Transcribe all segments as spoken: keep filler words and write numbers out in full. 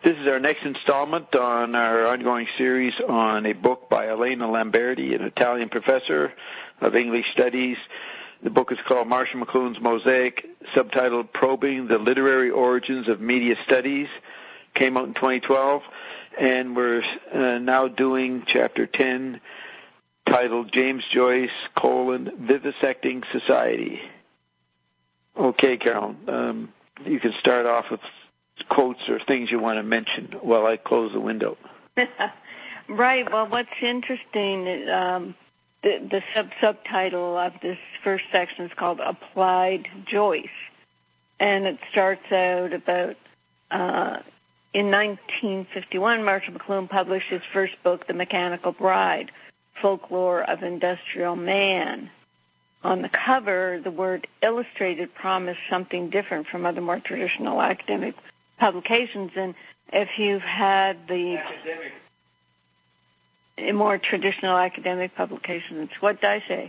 This is our next installment on our ongoing series on a book by Elena Lamberti, an Italian professor of English Studies. The book is called Marshall McLuhan's Mosaic, subtitled Probing the Literary Origins of Media Studies. Came out in twenty twelve, and we're uh, now doing chapter ten, titled James Joyce, colon, Vivisecting Society. Okay, Carolyn, um, you can start off with quotes or things you want to mention while I close the window. Right. Well, what's interesting is um, the, the sub subtitle of this first section is called Applied Joyce, and it starts out about uh, in nineteen fifty-one, Marshall McLuhan published his first book, The Mechanical Bride, Folklore of Industrial Man. On the cover, the word illustrated promised something different from other more traditional academic publications. And if you've had the academic. more traditional academic publications, what did I say?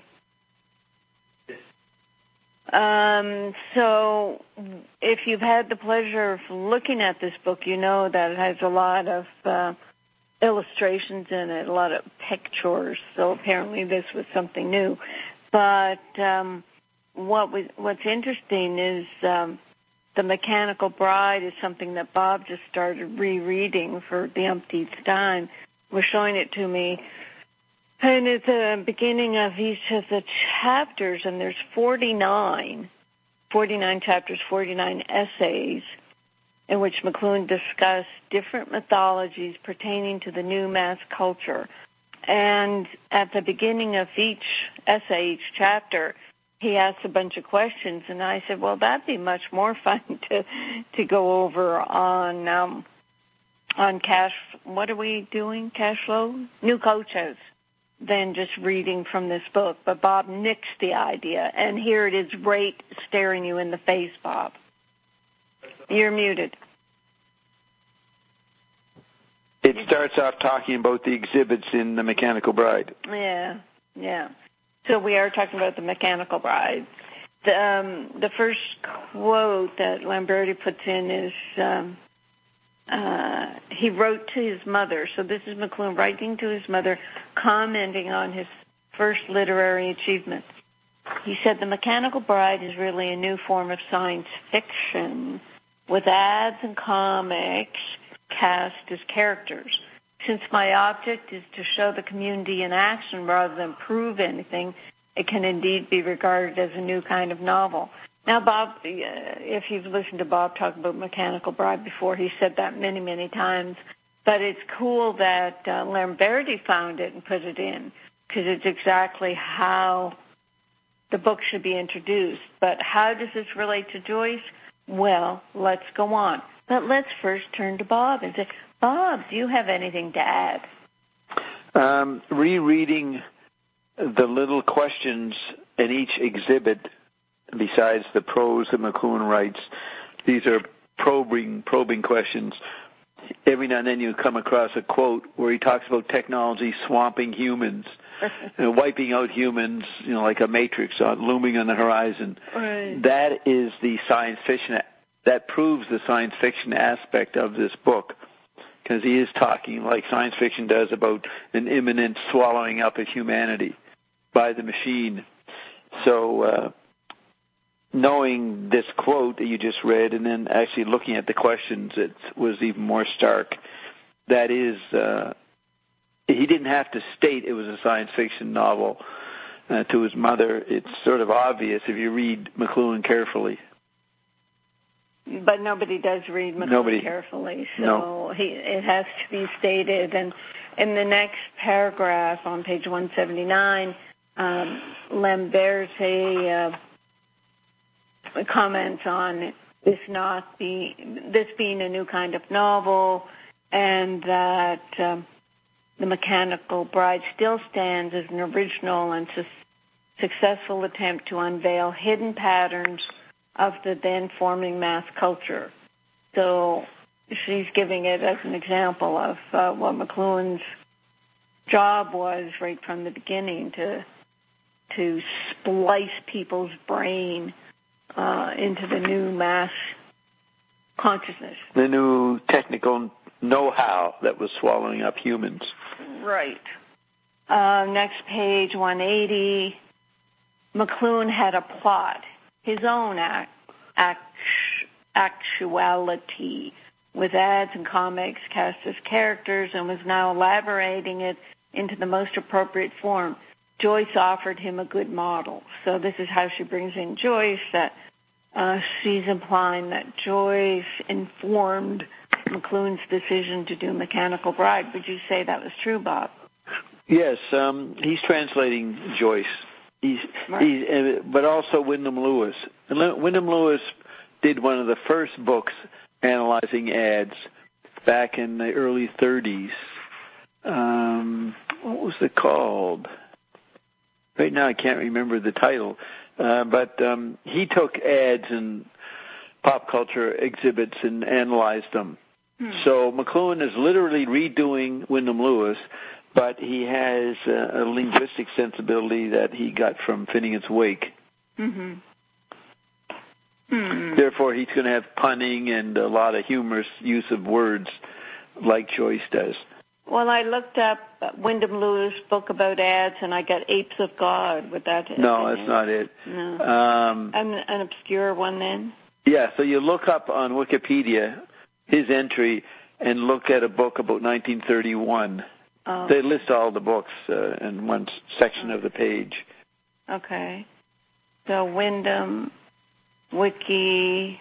Um, so if you've had the pleasure of looking at this book, you know that it has a lot of uh, illustrations in it, a lot of pictures. So apparently this was something new. But um, what was, what's interesting is um, The Mechanical Bride is something that Bob just started rereading for the umpteenth time. Was showing it to me. And at the beginning of each of the chapters, and there's forty-nine, forty-nine chapters, forty-nine essays, in which McLuhan discussed different mythologies pertaining to the new mass culture. And at the beginning of each essay, each chapter, he asked a bunch of questions, and I said, well, that'd be much more fun to to go over on um, on cash. What are we doing? Cash flow? New coaches. Than just reading from this book. But Bob nixed the idea, and here it is right staring you in the face, Bob. You're muted. It starts off talking about the exhibits in The Mechanical Bride. Yeah, yeah. So we are talking about The Mechanical Bride. The, um, the first quote that Lamberti puts in is, um, uh, he wrote to his mother. So this is McLuhan writing to his mother, commenting on his first literary achievements. He said, The Mechanical Bride is really a new form of science fiction with ads and comics cast as characters. Since my object is to show the community in action rather than prove anything, it can indeed be regarded as a new kind of novel. Now, Bob, if you've listened to Bob talk about Mechanical Bride before, he said that many, many times. But it's cool that uh, Lamberti found it and put it in, because it's exactly how the book should be introduced. But how does this relate to Joyce? Well, let's go on. But let's first turn to Bob and say, Bob, do you have anything to add? Um, rereading the little questions in each exhibit, besides the prose that McLuhan writes, these are probing probing questions. Every now and then you come across a quote where he talks about technology swamping humans, you know, wiping out humans, you know, like a matrix on, looming on the horizon. Right. That is the science fiction. That proves the science fiction aspect of this book, because he is talking like science fiction does about an imminent swallowing up of humanity by the machine. So, uh, knowing this quote that you just read and then actually looking at the questions, it was even more stark. That is, uh, he didn't have to state it was a science fiction novel uh, to his mother. It's sort of obvious if you read McLuhan carefully. But nobody does read McLuhan nobody. carefully, so no. he, it has to be stated. And in the next paragraph on page one seventy-nine, um, Lamberti uh, comments on this not be this being a new kind of novel, and that um, The Mechanical Bride still stands as an original and su- successful attempt to unveil hidden patterns of the then forming mass culture. So she's giving it as an example of uh, what McLuhan's job was right from the beginning, to to splice people's brain uh, into the new mass consciousness. The new technical know-how that was swallowing up humans. Right. Uh, next page, one eighty. McLuhan had a plot, his own act, act, actuality, with ads and comics cast as characters, and was now elaborating it into the most appropriate form. Joyce offered him a good model. So this is how she brings in Joyce, that uh, she's implying that Joyce informed McLuhan's decision to do Mechanical Bride. Would you say that was true, Bob? Yes, um, he's translating Joyce. He's, right. he's, uh, but also Wyndham Lewis. And Le- Wyndham Lewis did one of the first books analyzing ads back in the early thirties. Um, what was it called? Right now I can't remember the title. Uh, but um, he took ads and pop culture exhibits and analyzed them. Hmm. So McLuhan is literally redoing Wyndham Lewis, but he has a, a linguistic sensibility that he got from Finnegan's Wake. Mm-hmm. Hmm. Therefore, he's going to have punning and a lot of humorous use of words like Joyce does. Well, I looked up Wyndham Lewis' book about ads, and I got Apes of God. Would that No, that's not it. No. Um, an, an obscure one then? Yeah, so you look up on Wikipedia his entry and look at a book about nineteen thirty-one. Oh. They list all the books uh, in one section of the page. Okay. So Wyndham, Wiki,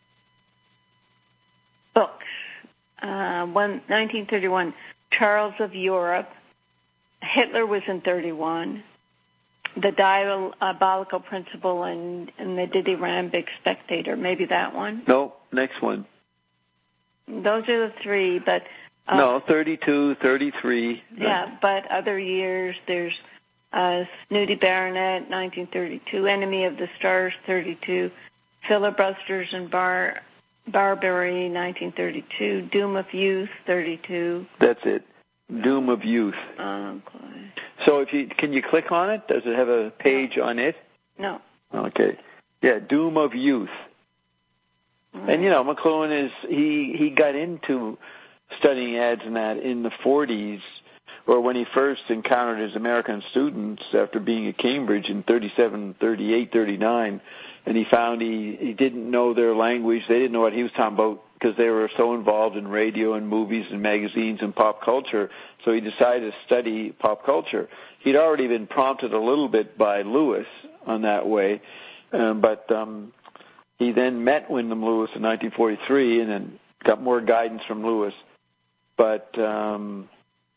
books. Uh, one, nineteen thirty-one, Charles of Europe. Hitler was in thirty-one. The Diabolical Principle and, and the Dithyrambic Spectator. Maybe that one? No, next one. Those are the three, but... Um, no, thirty-two, thirty-three. Yeah, but other years, there's uh, Snooty Baronet, nineteen thirty-two, Enemy of the Stars, thirty-two, Filibusters and Bar... Barbary, nineteen thirty-two. Doom of Youth, thirty-two. That's it. Doom of Youth. Okay. So if you can you click on it? Does it have a page no. on it? No. Okay. Yeah, Doom of Youth. Mm. And you know, McLuhan is he he got into studying ads and that in the forties, or when he first encountered his American students after being at Cambridge in thirty-seven, thirty-eight, thirty-nine. And he found he, he didn't know their language. They didn't know what he was talking about because they were so involved in radio and movies and magazines and pop culture. So he decided to study pop culture. He'd already been prompted a little bit by Lewis on that way. Um, but um, he then met Wyndham Lewis in nineteen forty-three and then got more guidance from Lewis. But um,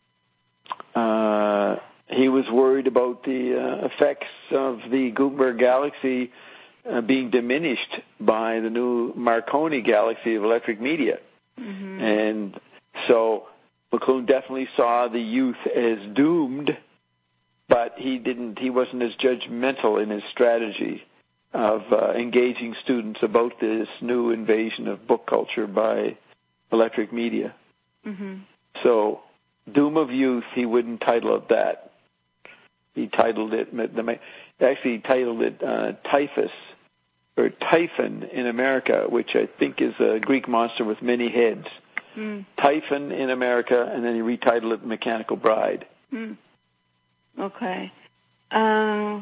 uh, he was worried about the uh, effects of the Gutenberg galaxy Uh, being diminished by the new Marconi galaxy of electric media. Mm-hmm. And so McLuhan definitely saw the youth as doomed, but he didn't, he wasn't as judgmental in his strategy of uh, engaging students about this new invasion of book culture by electric media. Mm-hmm. So Doom of Youth, he wouldn't title it that. He titled it, actually he titled it uh, Typhus, or Typhon in America, which I think is a Greek monster with many heads. Mm. Typhon in America, and then he retitled it Mechanical Bride. Mm. Okay. Um,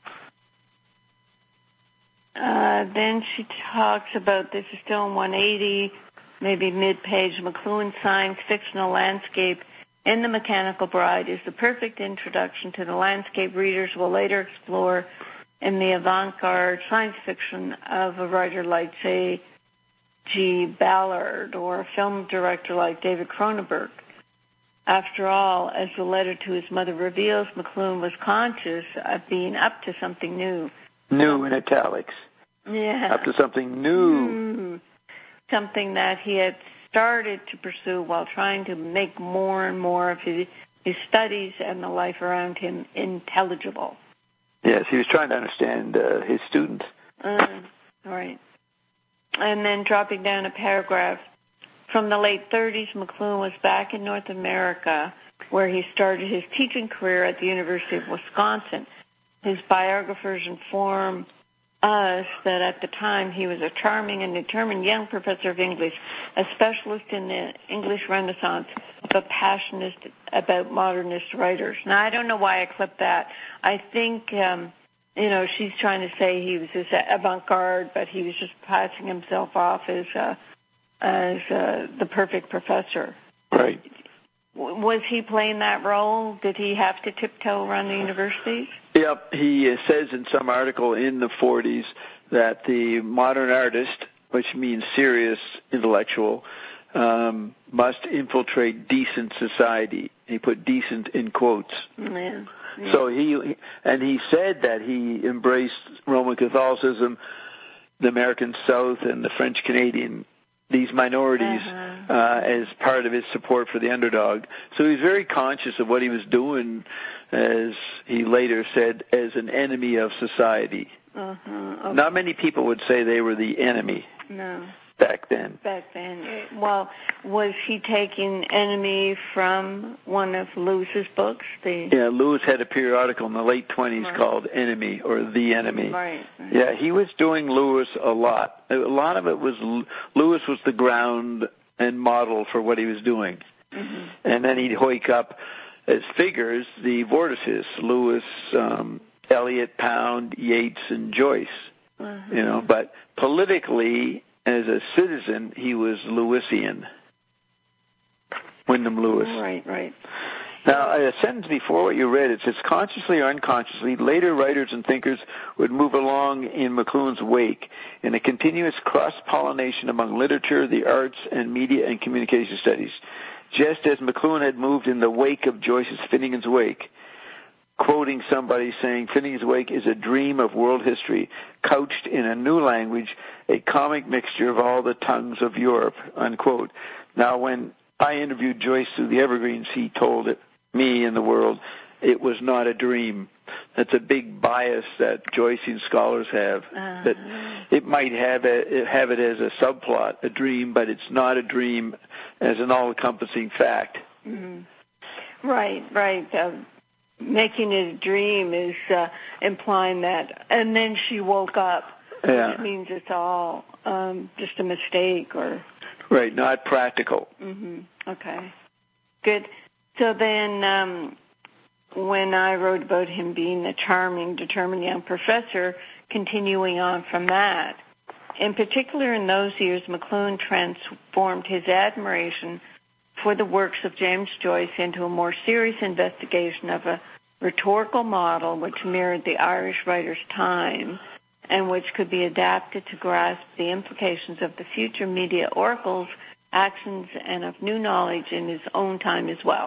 uh, then she talks about, this is still in one eighty, maybe mid-page, McLuhan's science fictional landscape in The Mechanical Bride is the perfect introduction to the landscape readers will later explore in the avant-garde science fiction of a writer like J G Ballard or a film director like David Cronenberg. After all, as the letter to his mother reveals, McLuhan was conscious of being up to something new. New in italics. Yeah. Up to something new. Mm. Something that he had started to pursue while trying to make more and more of his, his studies and the life around him intelligible. Yes, he was trying to understand uh, his students. Uh, right. And then dropping down a paragraph, from the late thirties, McLuhan was back in North America, where he started his teaching career at the University of Wisconsin. His biographers inform us that at the time he was a charming and determined young professor of English, a specialist in the English Renaissance, but passionate about modernist writers. Now, I don't know why I clipped that. I think, um, you know, she's trying to say he was this avant-garde, but he was just passing himself off as uh, as uh, the perfect professor. Right. Was he playing that role? Did he have to tiptoe around the universities? Yep. He uh, says in some article in the forties that the modern artist, which means serious intellectual, um, must infiltrate decent society. He put decent in quotes. Yeah. Yeah. So he, and he said that he embraced Roman Catholicism, the American South, and the French Canadian, these minorities, uh-huh. uh, as part of his support for the underdog. So he's very conscious of what he was doing, as he later said, as an enemy of society. Uh-huh. Okay. Not many people would say they were the enemy. No. Back then. Back then. Well, was he taking Enemy from one of Lewis's books? The Yeah, Lewis had a periodical in the late twenties right. called Enemy, or The Enemy. Right, right. Yeah, he was doing Lewis a lot. A lot of it was, Lewis was the ground and model for what he was doing. Mm-hmm. And then he'd hoik up as figures the vortices, Lewis, um, Eliot, Pound, Yeats, and Joyce. Uh-huh. You know, but politically, as a citizen, he was Lewisian. Wyndham Lewis. Right, right. Now, a sentence before what you read, it says, consciously or unconsciously, later writers and thinkers would move along in McLuhan's wake in a continuous cross-pollination among literature, the arts, and media and communication studies, just as McLuhan had moved in the wake of Joyce's Finnegan's Wake, quoting somebody saying, Finnegan's Wake is a dream of world history, couched in a new language, a comic mixture of all the tongues of Europe, unquote. Now, when I interviewed Joyce through the Evergreens, he told it, me and the world, it was not a dream. That's a big bias that Joycean scholars have, uh-huh. that it might have, a, have it as a subplot, a dream, but it's not a dream as an all-encompassing fact. Mm-hmm. Right, right. Uh, making it a dream is uh, implying that. And then she woke up, yeah. which means it's all um, just a mistake or... Right, not practical. Mm-hmm. Okay, good. So then um, when I wrote about him being a charming, determined young professor, continuing on from that, in particular in those years, McLuhan transformed his admiration for the works of James Joyce into a more serious investigation of a rhetorical model which mirrored the Irish writer's time and which could be adapted to grasp the implications of the future media oracles, actions, and of new knowledge in his own time as well.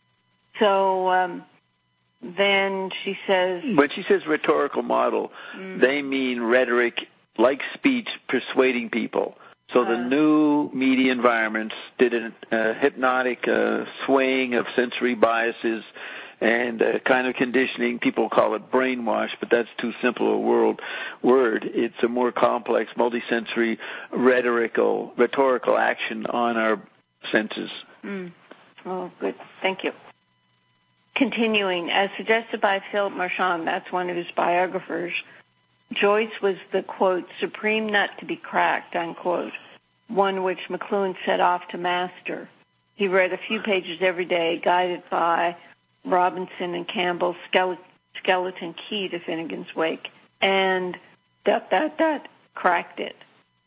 So um, then she says... When she says rhetorical model, mm-hmm. they mean rhetoric, like speech, persuading people. So the uh, new media environments did a uh, hypnotic uh, swaying of sensory biases and uh, kind of conditioning. People call it brainwash, but that's too simple a world, word. It's a more complex, multisensory, rhetorical, rhetorical action on our senses. Mm. Oh, good. Thank you. Continuing, as suggested by Philip Marchand, that's one of his biographers, Joyce was the, quote, supreme nut to be cracked, unquote, one which McLuhan set off to master. He read a few pages every day, guided by Robinson and Campbell's Skeleton Key to Finnegan's Wake, and dot, dot, dot, cracked it.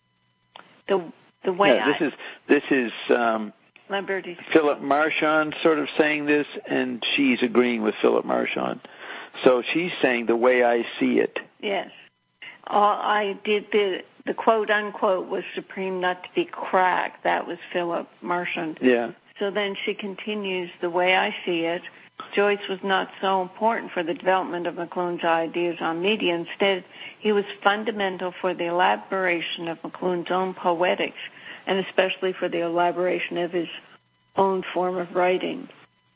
The the way yeah, this I... is, this is um, Lamberti's Philip Marchand sort of saying this, and she's agreeing with Philip Marchand. So she's saying the way I see it. Yes. All I did the the quote unquote was supreme nut to be cracked. That was Philip Marchand. Yeah. So then she continues, the way I see it, Joyce was not so important for the development of McLuhan's ideas on media. Instead, he was fundamental for the elaboration of McLuhan's own poetics, and especially for the elaboration of his own form of writing.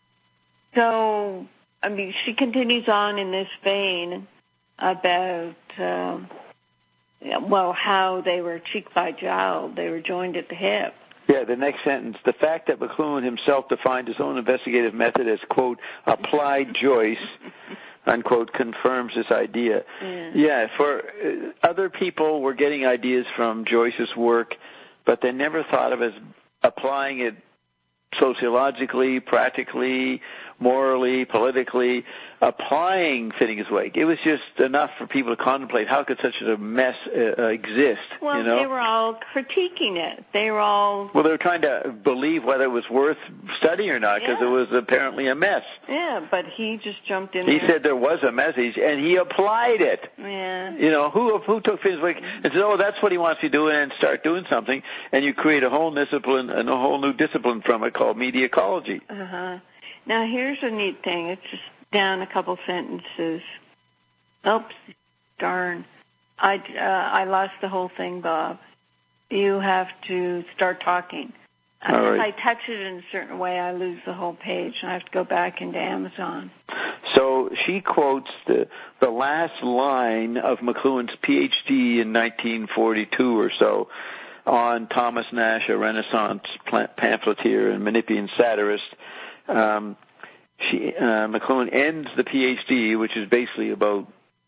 So, I mean, she continues on in this vein about, um, well, how they were cheek by jowl, they were joined at the hip. Yeah, the next sentence, the fact that McLuhan himself defined his own investigative method as, quote, applied Joyce, unquote, confirms this idea. Yeah, yeah for uh, other people were getting ideas from Joyce's work, but they never thought of as applying it sociologically, practically, morally, politically, applying Finnegan's Wake. It was just enough for people to contemplate how could such a mess uh, exist. Well, you know? They were all critiquing it. They were all... Well, they were trying to believe whether it was worth studying or not, because yeah. it was apparently a mess. Yeah, but he just jumped in He there. said there was a message, and he applied it. Yeah. You know, who who took Finnegan's Wake and said, oh, that's what he wants to do, and start doing something, and you create a whole discipline, and a whole new discipline from it called media ecology. Uh-huh. Now, here's a neat thing. It's just down a couple sentences. Oops, darn. I, uh, I lost the whole thing, Bob. You have to start talking. All if right. I touch it in a certain way, I lose the whole page, and I have to go back into Amazon. So she quotes the the last line of McLuhan's P H D in nineteen forty-two or so on Thomas Nash, a Renaissance pamphleteer and Menippean satirist. Um, she uh, McLuhan ends the P H D, which is basically about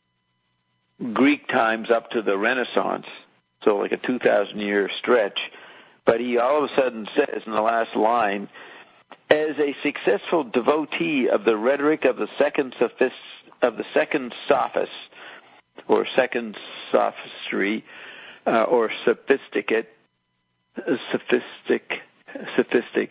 Greek times up to the Renaissance, so like a two thousand year stretch. But he all of a sudden says in the last line, as a successful devotee of the rhetoric of the second sophist, of the second sophist, or second sophistry, uh, or sophisticate, sophistic, sophistic,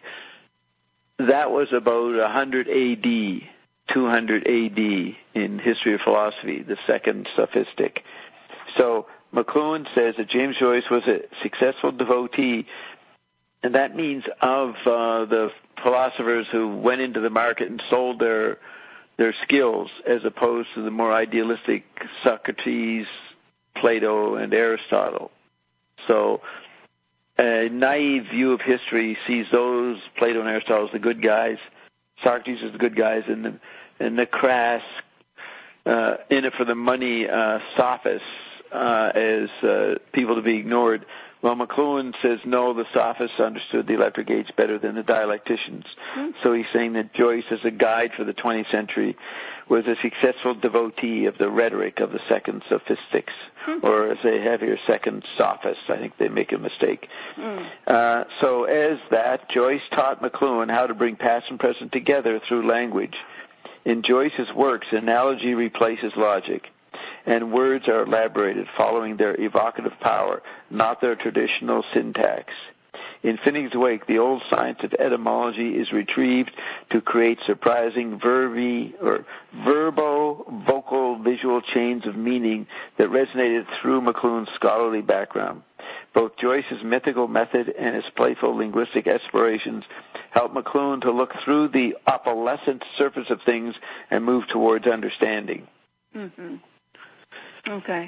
that was about one hundred A D, two hundred A D in history of philosophy, the second sophistic. So McLuhan says that James Joyce was a successful devotee, and that means of uh, the philosophers who went into the market and sold their their skills, as opposed to the more idealistic Socrates, Plato, and Aristotle. So a naive view of history sees those, Plato and Aristotle, as the good guys, Socrates as the good guys, and the, and the crass, uh, in it for the money uh, sophists uh, as uh, people to be ignored. Well, McLuhan says, no, the sophists understood the electric age better than the dialecticians. Mm-hmm. So he's saying that Joyce, as a guide for the twentieth century, was a successful devotee of the rhetoric of the second sophistics, mm-hmm. or as they have here, second sophists. I think they make a mistake. Mm. Uh, so as that, Joyce taught McLuhan how to bring past and present together through language. In Joyce's works, analogy replaces logic, and words are elaborated following their evocative power, not their traditional syntax. In Finnegan's Wake, the old science of etymology is retrieved to create surprising verbi or verbo-vocal visual chains of meaning that resonated through McLuhan's scholarly background. Both Joyce's mythical method and his playful linguistic explorations help McLuhan to look through the opalescent surface of things and move towards understanding. Mm-hmm. Okay.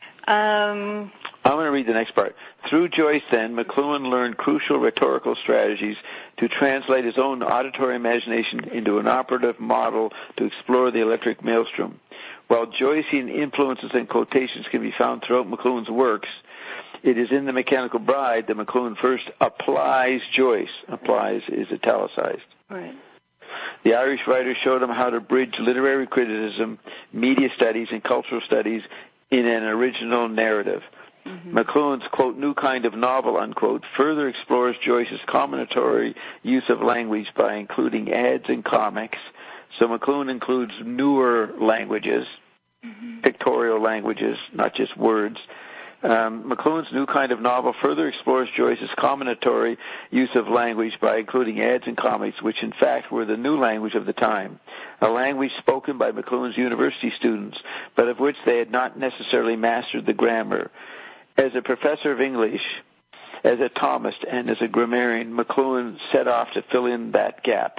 Um, I'm going to read the next part. Through Joyce, then, McLuhan learned crucial rhetorical strategies to translate his own auditory imagination into an operative model to explore the electric maelstrom. While Joycean influences and quotations can be found throughout McLuhan's works, it is in The Mechanical Bride that McLuhan first applies Joyce. Applies is italicized. Right. The Irish writer showed him how to bridge literary criticism, media studies, and cultural studies in an original narrative. Mm-hmm. McLuhan's, quote, new kind of novel, unquote, further explores Joyce's combinatory use of language by including ads and comics. So McLuhan includes newer languages, mm-hmm. pictorial languages, not just words. Um, McLuhan's new kind of novel further explores Joyce's combinatory use of language by including ads and comics, which in fact were the new language of the time, a language spoken by McLuhan's university students, but of which they had not necessarily mastered the grammar. As a professor of English, as a Thomist, and as a grammarian, McLuhan set off to fill in that gap.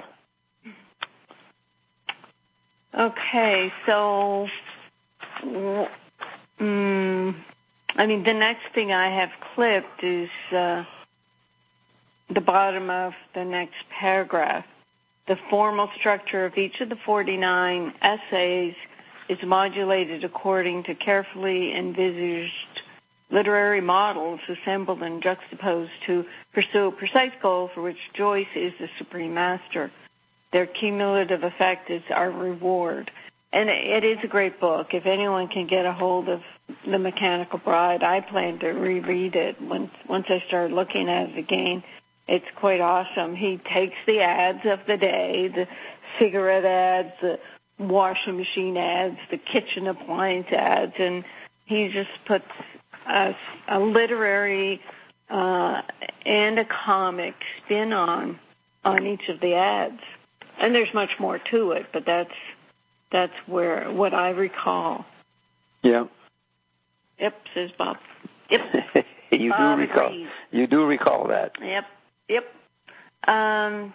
Okay, so... Mm, I mean, the next thing I have clipped is uh, the bottom of the next paragraph. The formal structure of each of the forty-nine essays is modulated according to carefully envisaged literary models assembled and juxtaposed to pursue a precise goal for which Joyce is the supreme master. Their cumulative effect is our reward. And it is a great book. If anyone can get a hold of The Mechanical Bride, I plan to reread it once once I start looking at it again. It's quite awesome. He takes the ads of the day, the cigarette ads, the washing machine ads, the kitchen appliance ads, and he just puts a, a literary uh, and a comic spin on on each of the ads. And there's much more to it, but that's that's where what I recall. Yeah. Yep, says Bob. Yep. you Bob do recall. agrees. You do recall that. Yep. Yep. Um,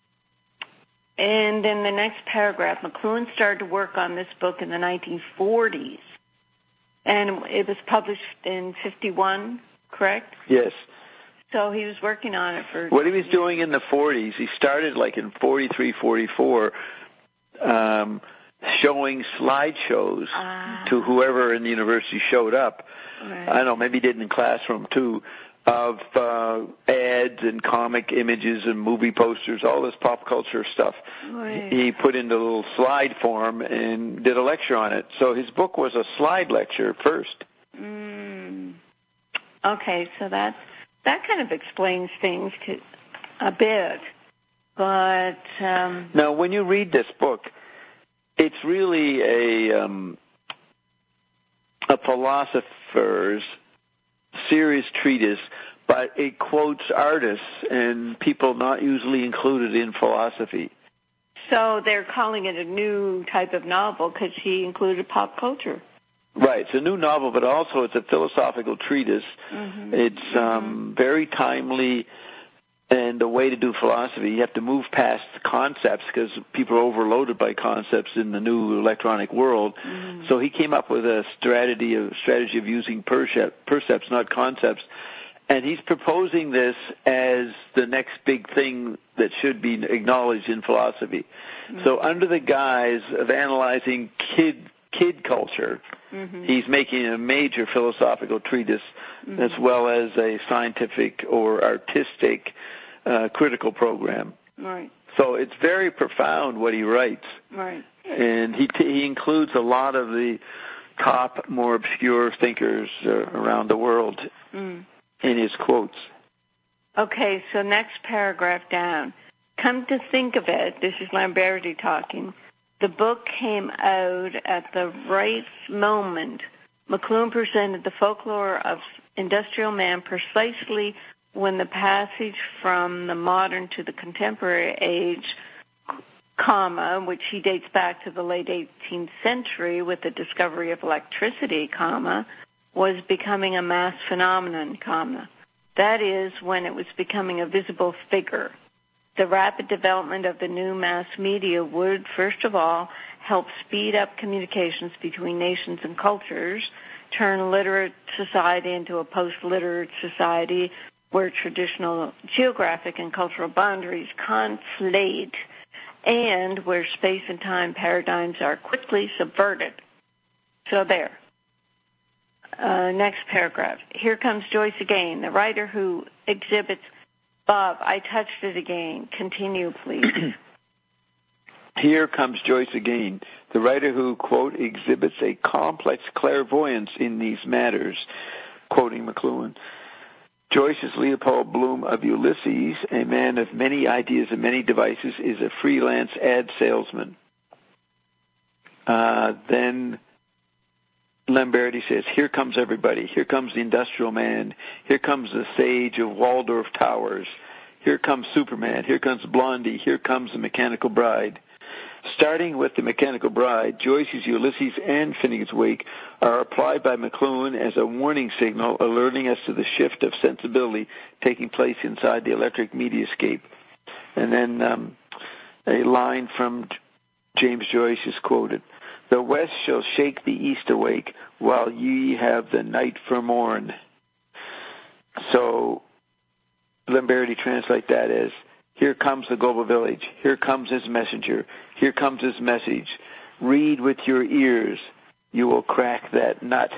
and in the next paragraph, McLuhan started to work on this book in the nineteen forties, and it was published in fifty-one, correct? Yes. So he was working on it for... What he was doing in the forties, he started like in forty-three, forty-four, um, showing slideshows ah. to whoever in the university showed up. Right. I don't know, maybe he did in classroom too, of uh, ads and comic images and movie posters, all this pop culture stuff. Right. He put into a little slide form and did a lecture on it. So his book was a slide lecture first. Mm. Okay, so that's, that kind of explains things to, a bit. But... Um, now, when you read this book, it's really a, um, a philosopher's serious treatise, but it quotes artists and people not usually included in philosophy. So they're calling it a new type of novel because he included pop culture. Right. It's a new novel, but also it's a philosophical treatise. Mm-hmm. It's um, very timely, and the way to do philosophy, you have to move past concepts because people are overloaded by concepts in the new electronic world. Mm-hmm. So he came up with a strategy of, strategy of using percept, percepts, not concepts. And he's proposing this as the next big thing that should be acknowledged in philosophy. Mm-hmm. So under the guise of analyzing kid kid culture, mm-hmm. he's making a major philosophical treatise mm-hmm. as well as a scientific or artistic uh, critical program. Right. So it's very profound what he writes. Right. And he t- he includes a lot of the top, more obscure thinkers uh, around the world mm. in his quotes. Okay, so next paragraph down. Come to think of it, this is Lamberti talking, the book came out at the right moment. McLuhan presented the folklore of industrial man precisely when the passage from the modern to the contemporary age, comma, which he dates back to the late eighteenth century with the discovery of electricity, comma, was becoming a mass phenomenon, comma. That is, when it was becoming a visible figure. The rapid development of the new mass media would, first of all, help speed up communications between nations and cultures, turn literate society into a post-literate society where traditional geographic and cultural boundaries conflate and where space and time paradigms are quickly subverted. So there. Uh, next paragraph. Here comes Joyce again, the writer who exhibits... Bob, I touched it again. Continue, please. Here comes Joyce again, the writer who, quote, exhibits a complex clairvoyance in these matters, quoting McLuhan. Joyce is Leopold Bloom of Ulysses, a man of many ideas and many devices, is a freelance ad salesman. Uh, then Lamberti says, here comes everybody. Here comes the industrial man. Here comes the sage of Waldorf Towers. Here comes Superman. Here comes Blondie. Here comes the Mechanical Bride. Starting with the Mechanical Bride, Joyce's Ulysses and Finnegan's Wake are applied by McLuhan as a warning signal alerting us to the shift of sensibility taking place inside the electric mediascape. And then um, a line from James Joyce is quoted. The west shall shake the east awake, while ye have the night for morn. So Lamberti translate that as, here comes the global village. Here comes his messenger. Here comes his message. Read with your ears. You will crack that nut.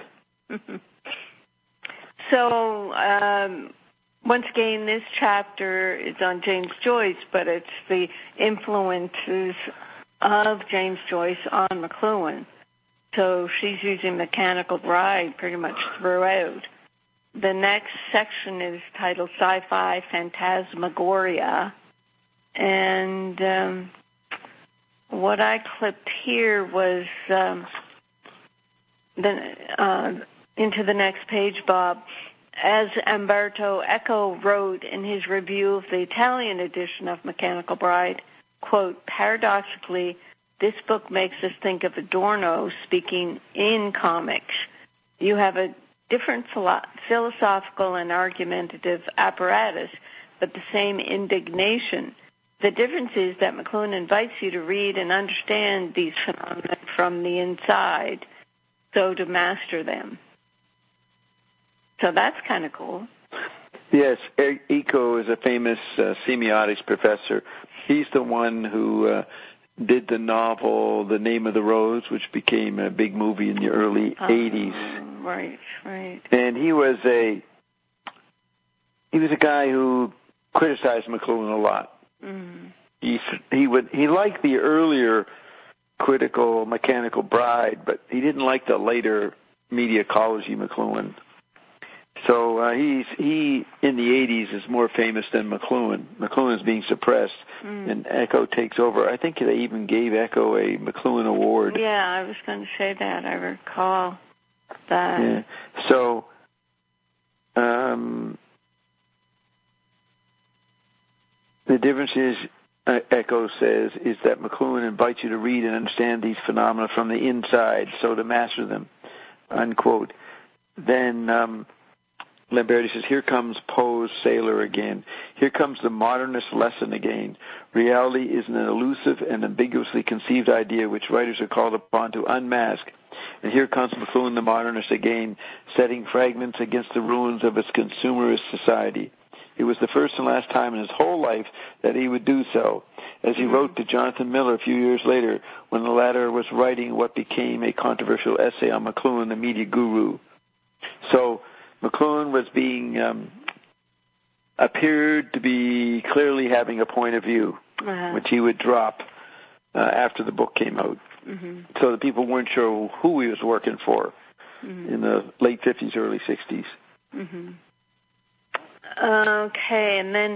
So, um, once again, this chapter is on James Joyce, but it's the influences of James Joyce on McLuhan. So she's using Mechanical Bride pretty much throughout. The next section is titled Sci-Fi Phantasmagoria. And um, what I clipped here was um, the, uh, into the next page, Bob. As Umberto Eco wrote in his review of the Italian edition of Mechanical Bride, quote, paradoxically, this book makes us think of Adorno speaking in comics. You have a different philo- philosophical and argumentative apparatus, but the same indignation. The difference is that McLuhan invites you to read and understand these phenomena from the inside, so to master them. So that's kind of cool. Yes, Eco is a famous uh, semiotics professor. He's the one who uh, did the novel The Name of the Rose, which became a big movie in the early uh, eighties. Right, right. And he was a he was a guy who criticized McLuhan a lot. Mm-hmm. He he would he liked the earlier critical Mechanical Bride, but he didn't like the later mediacology McLuhan. So uh, he's he in the eighties is more famous than McLuhan. McLuhan is being suppressed, mm. and Eco takes over. I think they even gave Eco a McLuhan Award. Yeah, I was going to say that. I recall that. Yeah. So, um, the difference is, uh, Eco says, is that McLuhan invites you to read and understand these phenomena from the inside, so to master them, unquote. Then um, Lamberti says, here comes Poe's sailor again. Here comes the modernist lesson again. Reality is an elusive and ambiguously conceived idea which writers are called upon to unmask. And here comes McLuhan the modernist again, setting fragments against the ruins of its consumerist society. It was the first and last time in his whole life that he would do so, as he wrote to Jonathan Miller a few years later when the latter was writing what became a controversial essay on McLuhan, the media guru. So McLuhan was being, um, appeared to be clearly having a point of view, uh-huh. which he would drop uh, after the book came out. Mm-hmm. So the people weren't sure who he was working for mm-hmm. in the late fifties, early sixties. Mm-hmm. Okay, and then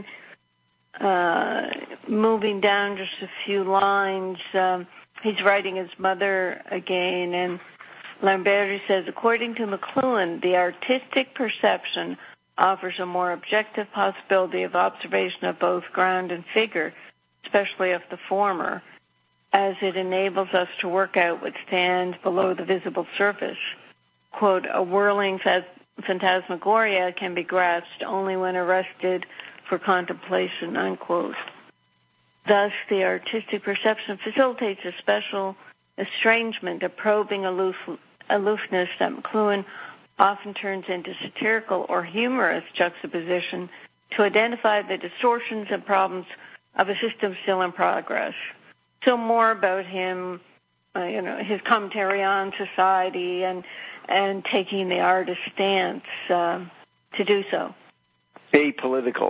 uh, moving down just a few lines, um, he's writing his mother again, and Lamberti says, according to McLuhan, the artistic perception offers a more objective possibility of observation of both ground and figure, especially of the former, as it enables us to work out what stands below the visible surface. Quote, a whirling phantasmagoria can be grasped only when arrested for contemplation, unquote. Thus, the artistic perception facilitates a special estrangement, a probing aloof, aloofness that McLuhan often turns into satirical or humorous juxtaposition to identify the distortions and problems of a system still in progress. So more about him, uh, you know, his commentary on society and and taking the artist stance uh, to do so. Apolitical.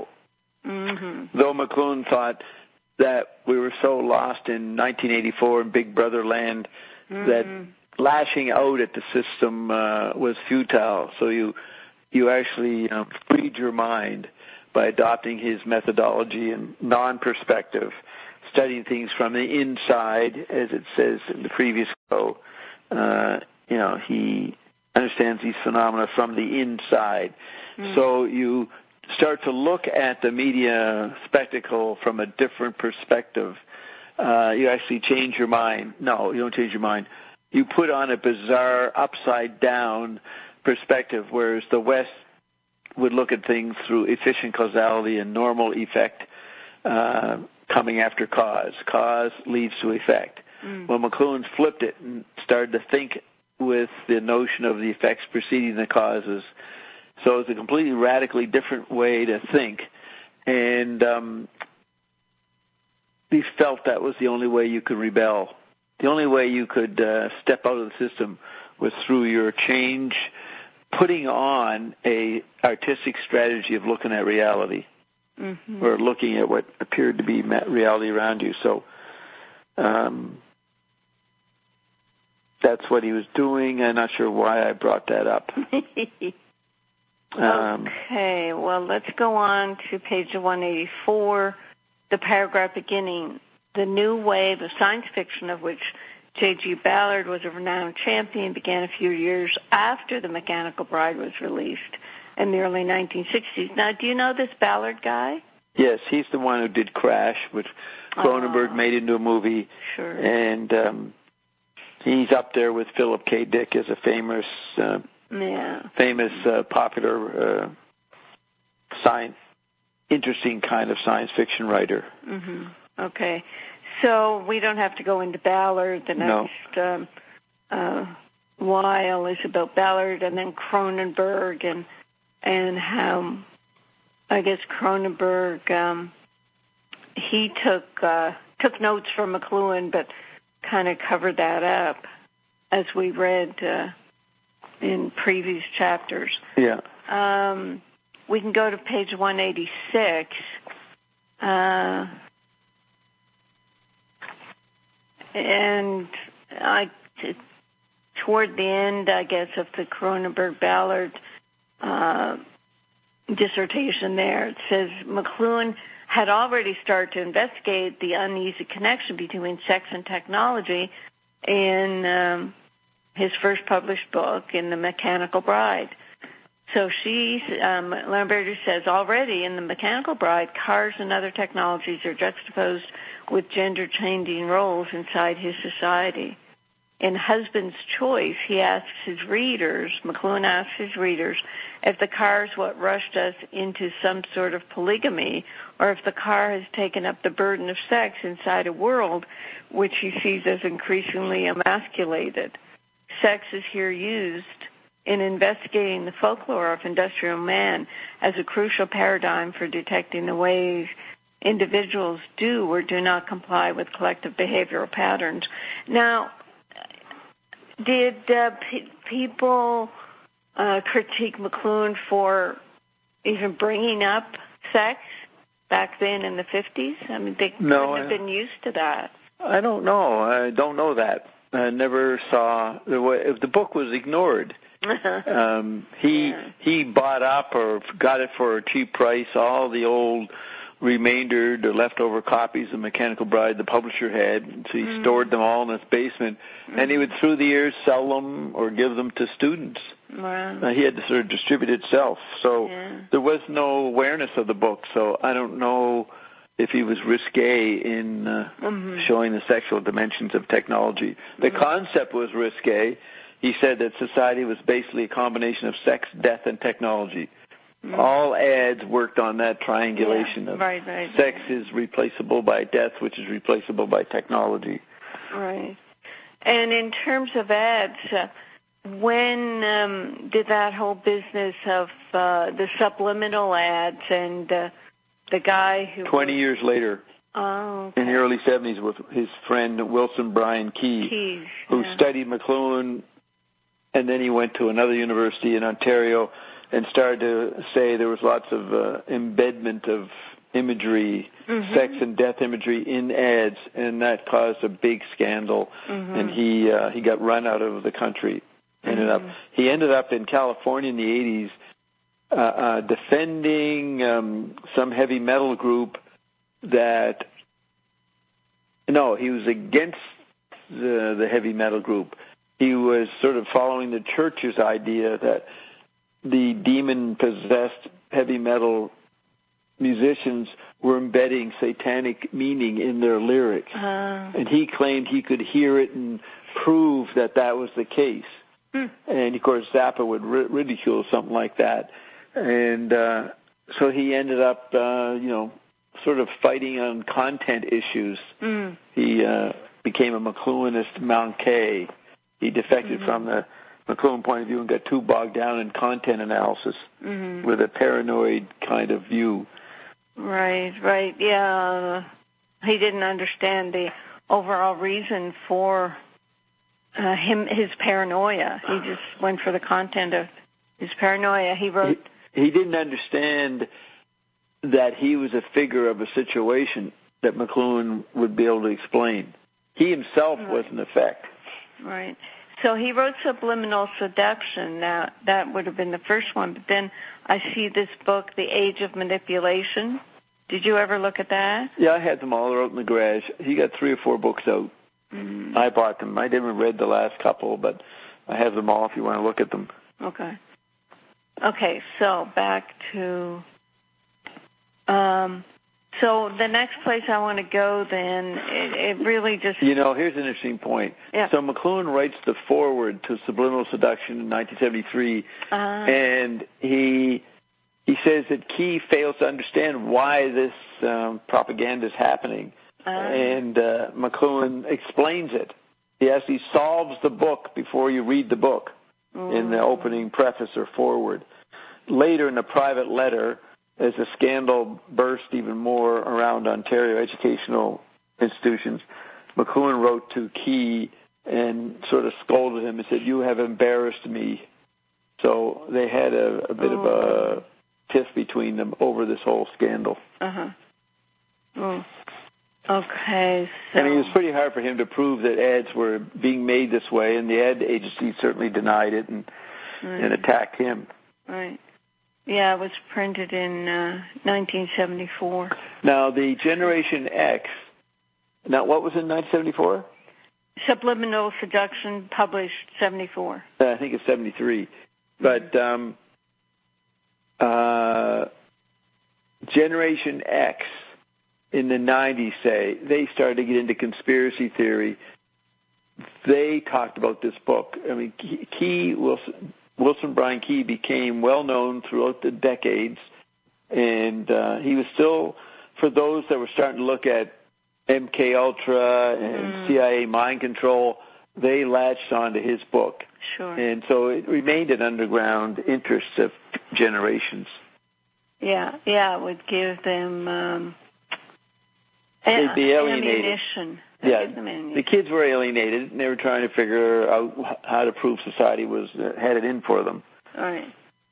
Mm-hmm. Though McLuhan thought that we were so lost in nineteen eighty-four in Big Brother land mm-hmm. that lashing out at the system uh, was futile. So you you actually you know, freed your mind by adopting his methodology and non-perspective, studying things from the inside, as it says in the previous quote. Uh, you know, he understands these phenomena from the inside. Mm. So you start to look at the media spectacle from a different perspective. Uh, you actually change your mind. No, you don't change your mind. You put on a bizarre, upside-down perspective, whereas the West would look at things through efficient causality and normal effect uh, coming after cause. Cause leads to effect. Mm. Well, McLuhan flipped it and started to think with the notion of the effects preceding the causes. So it's a completely radically different way to think. And um, he felt that was the only way you could rebel. The only way you could uh, step out of the system was through your change, putting on a artistic strategy of looking at reality, mm-hmm. or looking at what appeared to be reality around you. So um, that's what he was doing. I'm not sure why I brought that up. um, okay, well, let's go on to page one eighty-four, the paragraph beginning, the new wave of science fiction of which J G. Ballard was a renowned champion began a few years after The Mechanical Bride was released in the early nineteen sixties. Now, do you know this Ballard guy? Yes, he's the one who did Crash, which Cronenberg oh, made into a movie. Sure. And um, he's up there with Philip K. Dick as a famous, uh, yeah. famous, uh, popular uh, science, interesting kind of science fiction writer. Mm-hmm. Okay, so we don't have to go into Ballard. The next no. um, uh, while is about Ballard, and then Cronenberg, and and how I guess Cronenberg um, he took uh, took notes from McLuhan, but kind of covered that up as we read uh, in previous chapters. Yeah. Um, we can go to page one eighty-six. Uh, and I, t- toward the end, I guess, of the Cronenberg-Ballard uh, dissertation there, it says McLuhan had already started to investigate the uneasy connection between sex and technology in um, his first published book, in The Mechanical Bride. So she, um, Lamberti says, already in The Mechanical Bride, cars and other technologies are juxtaposed with gender-changing roles inside his society. In Husband's Choice, he asks his readers, McLuhan asks his readers, if the car is what rushed us into some sort of polygamy, or if the car has taken up the burden of sex inside a world which he sees as increasingly emasculated. Sex is here used in investigating the folklore of industrial man as a crucial paradigm for detecting the ways individuals do or do not comply with collective behavioral patterns. Now, did uh, pe- people uh, critique McLuhan for even bringing up sex back then in the fifties? I mean, they no, couldn't have been used to that. I don't know. I don't know that. I never saw the way, if the book was ignored. um, he yeah. he bought up or got it for a cheap price all the old remaindered or leftover copies of Mechanical Bride the publisher had, so he mm. stored them all in his basement, mm. and he would through the years sell them or give them to students. Wow. Uh, he had to sort of distribute it himself, so yeah. there was no awareness of the book, so I don't know if he was risque in uh, mm-hmm. showing the sexual dimensions of technology. The mm-hmm. concept was risque. He said that society was basically a combination of sex, death, and technology. Mm-hmm. All ads worked on that triangulation yeah, of right, right, sex right. is replaceable by death, which is replaceable by technology. Right. And in terms of ads, uh, when um, did that whole business of uh, the subliminal ads and uh, the guy who... Twenty was, years later. Oh, okay. In the early seventies with his friend Wilson Bryan Key, Keys, who yeah. studied McLuhan, and then he went to another university in Ontario and started to say there was lots of uh, embedment of imagery, mm-hmm. sex and death imagery in ads, and that caused a big scandal. Mm-hmm. And he uh, he got run out of the country. Ended mm-hmm. up he ended up in California in the eighties, uh, uh, defending um, some heavy metal group that. No, he was against the the heavy metal group. He was sort of following the church's idea that the demon-possessed heavy metal musicians were embedding satanic meaning in their lyrics. Uh. And he claimed he could hear it and prove that that was the case. Hmm. And, of course, Zappa would ri- ridicule something like that. And uh, so he ended up, uh, you know, sort of fighting on content issues. Mm. He uh, became a McLuhanist Mount K. He defected mm-hmm. from the McLuhan point of view and got too bogged down in content analysis mm-hmm. with a paranoid kind of view. Right, right, yeah. He didn't understand the overall reason for uh, him, his paranoia. He just went for the content of his paranoia. He wrote... He, he didn't understand that he was a figure of a situation that McLuhan would be able to explain. He himself right. was an effect. Right. So he wrote Subliminal Seduction. Now, that would have been the first one. But then I see this book, The Age of Manipulation. Did you ever look at that? Yeah, I had them all out in the garage. He got three or four books out. Mm-hmm. I bought them. I didn't read the last couple, but I have them all if you want to look at them. Okay. Okay, so back to... Um, so the next place I want to go then, it, it really just... You know, here's an interesting point. Yeah. So McLuhan writes the foreword to Subliminal Seduction in nineteen seventy-three, uh-huh. and he he says that Key fails to understand why this um, propaganda is happening, uh-huh. and uh, McLuhan explains it. He actually solves the book before you read the book mm. in the opening preface or foreword. Later in a private letter, as the scandal burst even more around Ontario educational institutions, McLuhan wrote to Key and sort of scolded him and said, "You have embarrassed me." So they had a, a bit oh. of a tiff between them over this whole scandal. Uh-huh. Oh. Okay, so... I mean, it was pretty hard for him to prove that ads were being made this way, and the ad agency certainly denied it and, right. and attacked him. Right. Yeah, it was printed in uh, nineteen seventy-four. Now, the Generation X, now what was in nineteen seventy-four? Subliminal Seduction, published seventy-four. Uh, I think it's seventy-three. But um, uh, Generation X in the nineties, say, they started to get into conspiracy theory. They talked about this book. I mean, Key, Wilson... Wilson Bryan Key became well-known throughout the decades, and uh, he was still, for those that were starting to look at M K Ultra and mm. C I A mind control, they latched onto his book. Sure. And so it remained an underground interest of generations. Yeah, yeah, it would give them um, They'd be alienated. ammunition. Yeah, the kids were alienated, and they were trying to figure out how to prove society was uh, headed in for them. All right.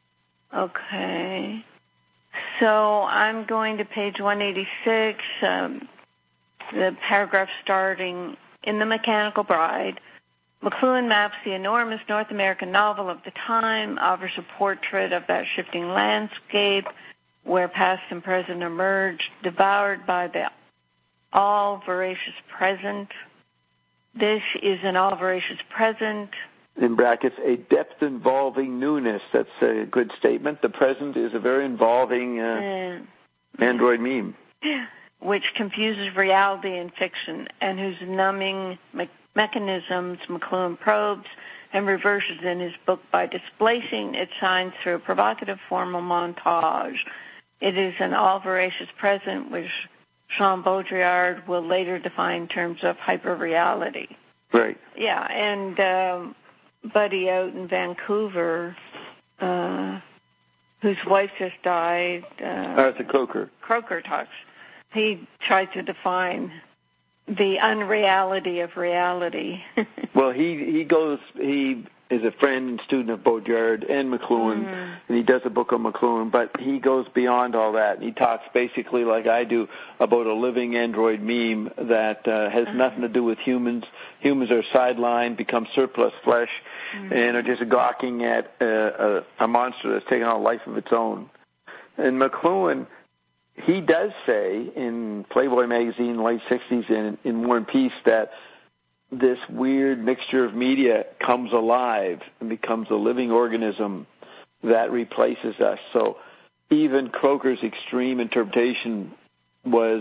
Okay. So I'm going to page one eighty-six, um, the paragraph starting, "In The Mechanical Bride, McLuhan maps the enormous North American novel of the time, offers a portrait of that shifting landscape where past and present are merged, devoured by the all-voracious present. This is an all-voracious present." In brackets, a depth-involving newness. That's a good statement. The present is a very involving uh, uh, android meme. Which confuses reality and fiction, and whose numbing me- mechanisms McLuhan probes and reverses in his book by displacing its signs through a provocative formal montage. It is an all-voracious present which Jean Baudrillard will later define in terms of hyperreality. Right. Yeah, and um, Buddy out in Vancouver, uh, whose wife just died. Uh, Arthur Croker. Croker talks. He tried to define the unreality of reality. Well, he he goes. He is a friend and student of Baudrillard and McLuhan, mm-hmm. and he does a book on McLuhan, but he goes beyond all that. He talks basically, like I do, about a living android meme that uh, has uh-huh. nothing to do with humans. Humans are sidelined, become surplus flesh, mm-hmm. and are just gawking at a, a, a monster that's taken on a life of its own. And McLuhan, he does say in Playboy magazine, late sixties, and in War and Peace, that this weird mixture of media comes alive and becomes a living organism that replaces us. So even Croker's extreme interpretation was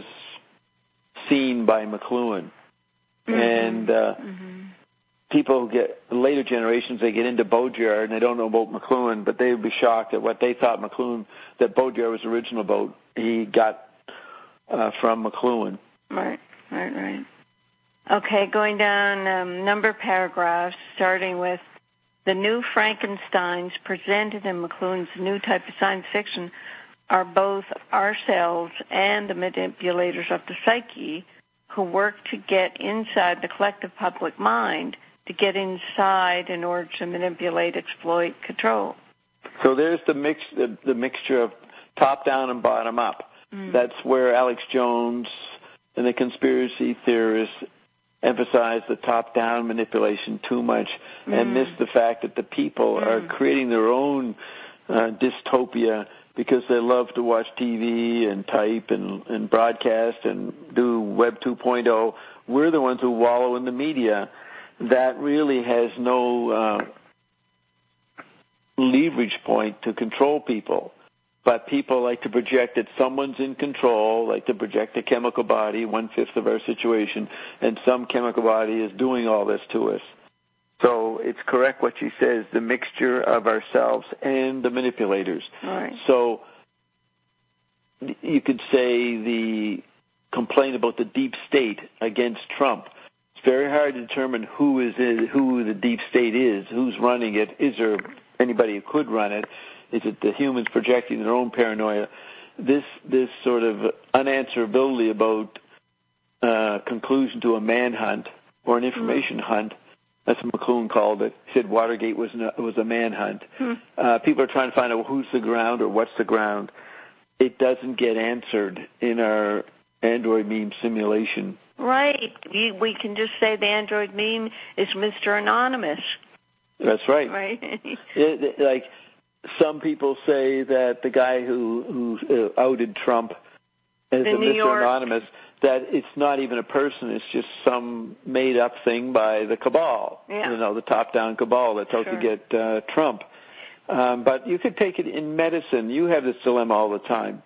seen by McLuhan. Mm-hmm. And uh, mm-hmm. people get, later generations, they get into Baudrillard and they don't know about McLuhan, but they would be shocked at what they thought McLuhan, that Baudrillard was original about, he got uh, from McLuhan. Right, right, right. Okay, going down um, number of paragraphs, starting with the new Frankensteins presented in McLuhan's new type of science fiction are both ourselves and the manipulators of the psyche who work to get inside the collective public mind, to get inside in order to manipulate, exploit, control. So there's the mix, the, the mixture of top down and bottom up. Mm. That's where Alex Jones and the conspiracy theorists emphasize the top-down manipulation too much mm. and miss the fact that the people mm. are creating their own uh, dystopia because they love to watch T V and type and, and broadcast and do Web two point oh. We're the ones who wallow in the media. That really has no uh, leverage point to control people. But people like to project that someone's in control, like to project a chemical body, one-fifth of our situation, and some chemical body is doing all this to us. So it's correct what she says, the mixture of ourselves and the manipulators. Right. So you could say the complaint about the deep state against Trump. It's very hard to determine who is it, who the deep state is, who's running it. Is there anybody who could run it? Is it the humans projecting their own paranoia? This this sort of unanswerability about uh, conclusion to a manhunt or an information mm. hunt, that's what McLuhan called it. He said Watergate was a, was a manhunt. Mm. Uh, people are trying to find out who's the ground or what's the ground. It doesn't get answered in our Android meme simulation. Right. We, we can just say the Android meme is Mister Anonymous. That's right. Right. it, it, like... Some people say that the guy who, who uh, outed Trump as the a New Mister York. Anonymous, that it's not even a person, it's just some made-up thing by the cabal, yeah. you know, the top-down cabal that's out sure. to get uh, Trump. Um, but you could take it in medicine. You have this dilemma all the time.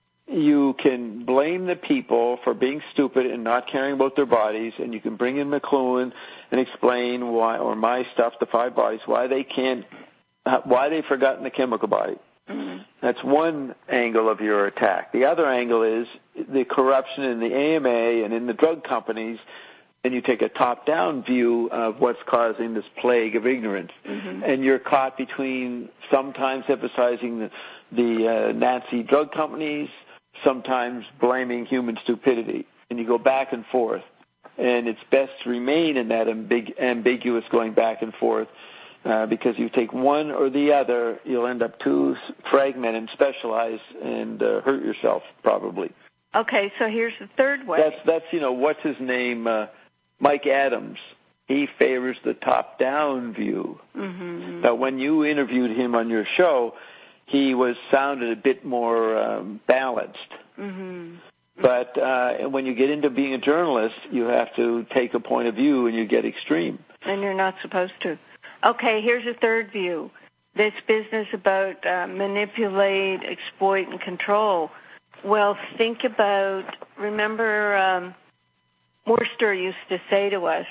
You can blame the people for being stupid and not caring about their bodies, and you can bring in McLuhan and explain why, or my stuff, the five bodies, why they can't why they've forgotten the chemical body. Mm-hmm. That's one angle of your attack. The other angle is the corruption in the A M A and in the drug companies, and you take a top-down view of what's causing this plague of ignorance. Mm-hmm. And you're caught between sometimes emphasizing the, the uh, Nazi drug companies, sometimes blaming human stupidity. And you go back and forth. And it's best to remain in that ambig- ambiguous going back and forth. Uh, because you take one or the other, you'll end up too fragmented and specialized and uh, hurt yourself, probably. Okay, so here's the third way. That's, that's you know, what's his name? Uh, Mike Adams. He favors the top-down view. Mm-hmm. But when you interviewed him on your show, he was sounded a bit more um, balanced. Mm-hmm. But uh, when you get into being a journalist, you have to take a point of view and you get extreme. And you're not supposed to. Okay, here's a third view. This business about uh, manipulate, exploit, and control. Well, think about, remember um, Worcester used to say to us,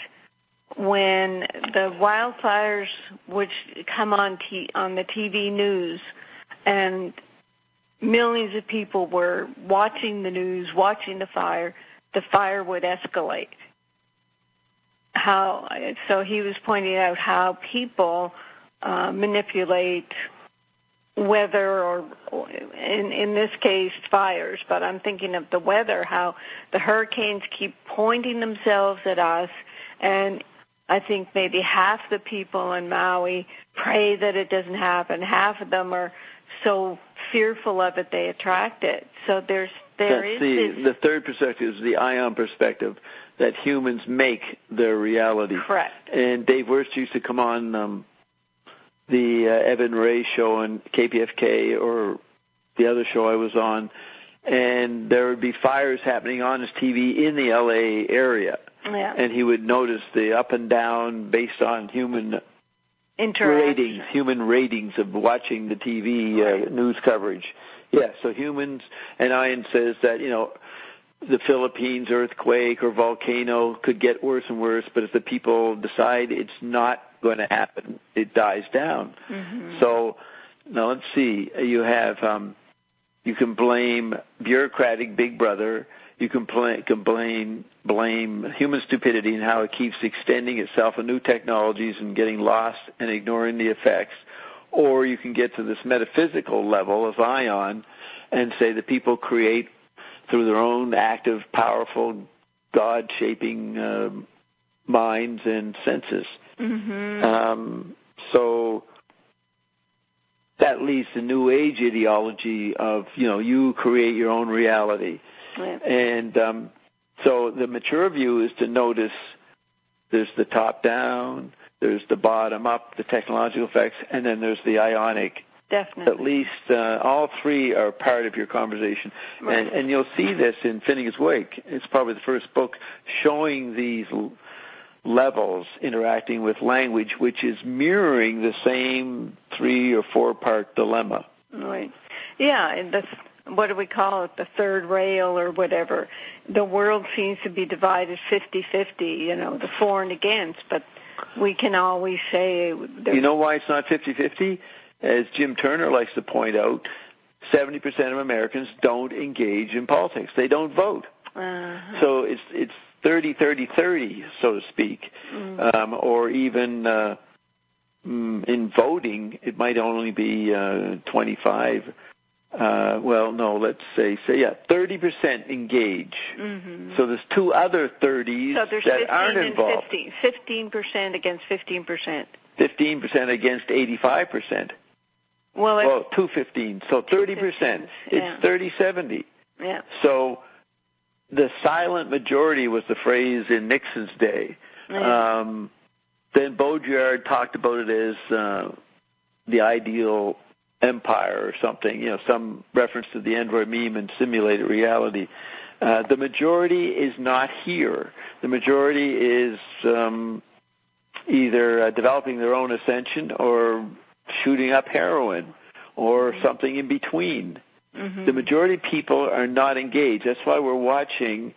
when the wildfires which come on t- on the T V news and millions of people were watching the news, watching the fire, the fire would escalate. How so he was pointing out how people uh, manipulate weather or, or in, in this case fires, but I'm thinking of the weather, how the hurricanes keep pointing themselves at us, and I think maybe half the people in Maui pray that it doesn't happen. Half of them are so fearful of it they attract it. So there's there That's is the, this, the third perspective is the ion perspective, that humans make their reality. Correct. And Dave Wurst used to come on um, the uh, Evan Ray show on K P F K or the other show I was on, and there would be fires happening on his T V in the L A area. Yeah. And he would notice the up and down based on human ratings, human ratings of watching the T V right. uh, news coverage. Yeah, so humans, and Ian says that, you know, the Philippines earthquake or volcano could get worse and worse, but if the people decide it's not going to happen, it dies down. Mm-hmm. So now let's see. You have um, you can blame bureaucratic Big Brother. You can, pl- can blame blame human stupidity and how it keeps extending itself in new technologies and getting lost and ignoring the effects. Or you can get to this metaphysical level of Ion and say that people create through their own active, powerful, God-shaping uh, minds and senses. Mm-hmm. Um, so that leads to New Age ideology of, you know, you create your own reality. Yeah. And um, so the mature view is to notice there's the top-down, there's the bottom-up, the technological effects, and then there's the ionic. Definitely. At least uh, all three are part of your conversation. Right. And, and you'll see this in Finnegan's Wake. It's probably the first book showing these l- levels interacting with language, which is mirroring the same three- or four-part dilemma. Right. Yeah, and the, what do we call it, the third rail or whatever. The world seems to be divided fifty-fifty, you know, the for and against, but we can always say... You know why it's not fifty-fifty? As Jim Turner likes to point out, seventy percent of Americans don't engage in politics. They don't vote. Uh-huh. So it's it's thirty, thirty, thirty, so to speak. Mm. Um, or even uh, in voting, it might only be uh, twenty-five. Uh, well, no, let's say, say yeah, thirty percent engage. Mm-hmm. So there's two other thirties so there's that aren't involved. fifteen, fifteen percent against fifteen percent. fifteen percent against eighty-five percent. Well, well, two fifteen, so thirty percent. Yeah. It's thirty seventy. Yeah. So the silent majority was the phrase in Nixon's day. Yeah. Um, then Baudrillard talked about it as uh, the ideal empire or something, you know, some reference to the Android meme and simulated reality. Uh, the majority is not here. The majority is um, either uh, developing their own ascension or shooting up heroin or mm-hmm. something in between. Mm-hmm. The majority of people are not engaged. That's why we're watching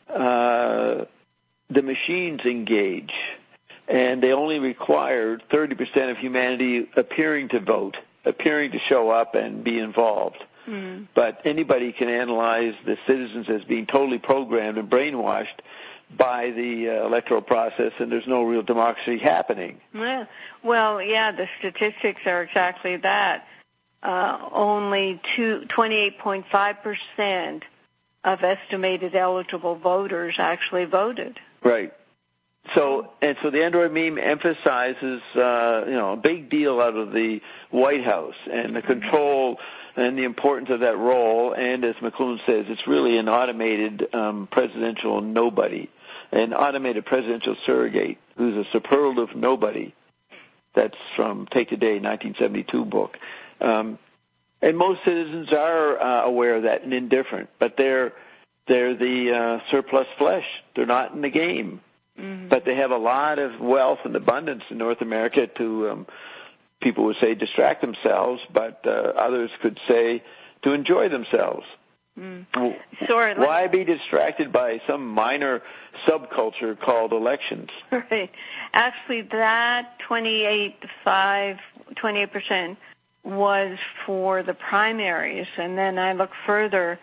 uh, the machines engage. And they only required thirty percent of humanity appearing to vote, appearing to show up and be involved. Mm-hmm. But anybody can analyze the citizens as being totally programmed and brainwashed by the uh, electoral process, and there's no real democracy happening. Yeah. Well, yeah, the statistics are exactly that. Uh, only two, twenty-eight point five percent of estimated eligible voters actually voted. Right. So, and so the Android meme emphasizes, uh, you know, a big deal out of the White House and the control and the importance of that role. And as McLuhan says, it's really an automated um, presidential nobody, an automated presidential surrogate who's a superlative nobody. That's from Take Today, nineteen seventy-two book. Um, and most citizens are uh, aware of that and indifferent, but they're they're the uh, surplus flesh. They're not in the game. Mm-hmm. But they have a lot of wealth and abundance in North America to, um, people would say, distract themselves, but uh, others could say to enjoy themselves. Mm. Sorry, Why be distracted by some minor subculture called elections? Right. Actually, that twenty-eight point five, twenty-eight percent was for the primaries, and then I look further.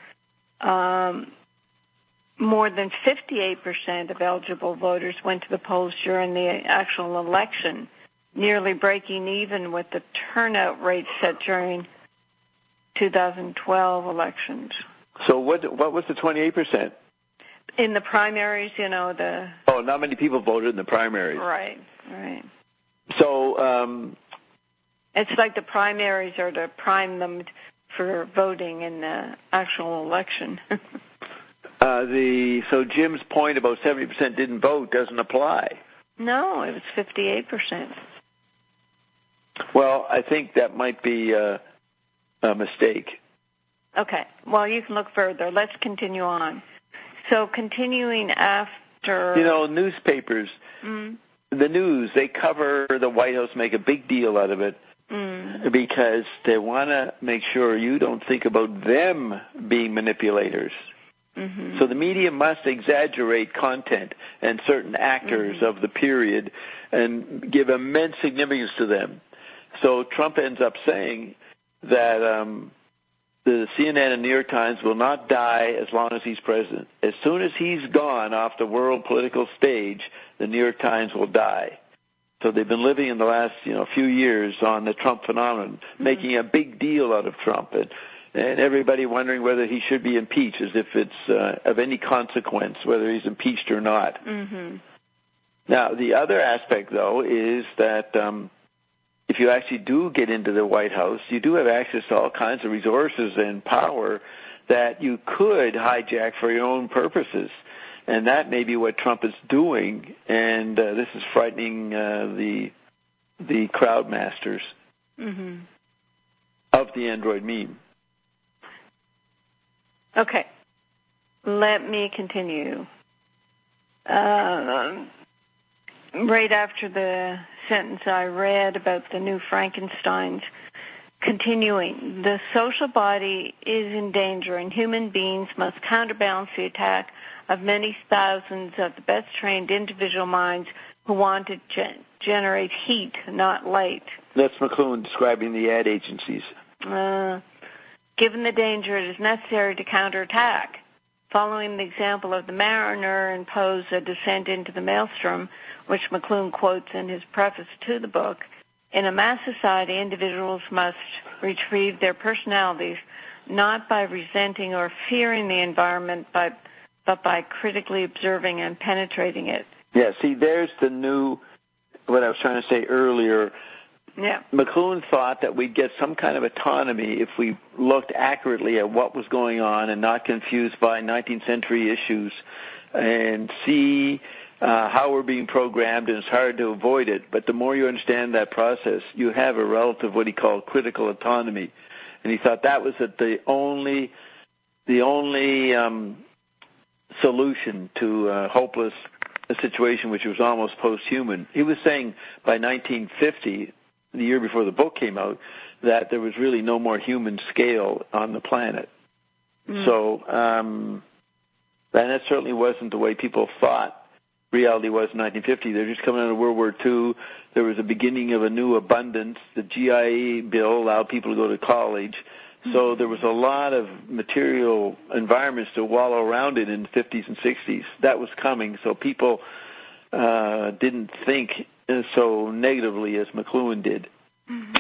Um, More than fifty-eight percent of eligible voters went to the polls during the actual election, nearly breaking even with the turnout rate set during two thousand twelve elections. So what what was the twenty-eight percent? In the primaries, you know, the... Oh, not many people voted in the primaries. Right, right. So... Um, it's like the primaries are to prime them for voting in the actual election. Uh, the so Jim's point about seventy percent didn't vote doesn't apply. No, it was fifty-eight percent. Well, I think that might be a, a mistake. Okay. Well, you can look further. Let's continue on. So continuing after... You know, newspapers, mm. the news, they cover the White House, make a big deal out of it mm. because they want to make sure you don't think about them being manipulators. Mm-hmm. So the media must exaggerate content and certain actors mm-hmm. of the period and give immense significance to them. So Trump ends up saying that um, the C N N and New York Times will not die as long as he's president. As soon as he's gone off the world political stage, the New York Times will die. So they've been living in the last you know few years on the Trump phenomenon, mm-hmm. making a big deal out of Trump. And, And everybody wondering whether he should be impeached, as if it's uh, of any consequence whether he's impeached or not. Mm-hmm. Now, the other aspect, though, is that um, if you actually do get into the White House, you do have access to all kinds of resources and power that you could hijack for your own purposes. And that may be what Trump is doing, and uh, this is frightening uh, the the crowd masters mm-hmm. of the Android meme. Okay. Let me continue. Uh, right after the sentence I read about the new Frankensteins, continuing, the social body is in danger and human beings must counterbalance the attack of many thousands of the best trained individual minds who want to gen- generate heat, not light. That's McLuhan describing the ad agencies. Uh, given the danger, it is necessary to counterattack. Following the example of the mariner impose a descent into the maelstrom, which McLuhan quotes in his preface to the book, in a mass society, individuals must retrieve their personalities not by resenting or fearing the environment, but, but by critically observing and penetrating it. Yeah, see, there's the new, what I was trying to say earlier. Yeah. McLuhan thought that we'd get some kind of autonomy if we looked accurately at what was going on and not confused by nineteenth century issues and see uh, how we're being programmed, and it's hard to avoid it. But the more you understand that process, you have a relative, what he called critical autonomy. And he thought that was the only, the only um, solution to a hopeless a situation which was almost post-human. He was saying by nineteen fifty, the year before the book came out, that there was really no more human scale on the planet. Mm. So, um, and that certainly wasn't the way people thought reality was in nineteen fifty. They're just coming out of World War Two. There was a beginning of a new abundance. The G I A Bill allowed people to go to college. Mm-hmm. So there was a lot of material environments to wallow around in in the fifties and sixties. That was coming, so people uh, didn't think so negatively as McLuhan did. Mm-hmm.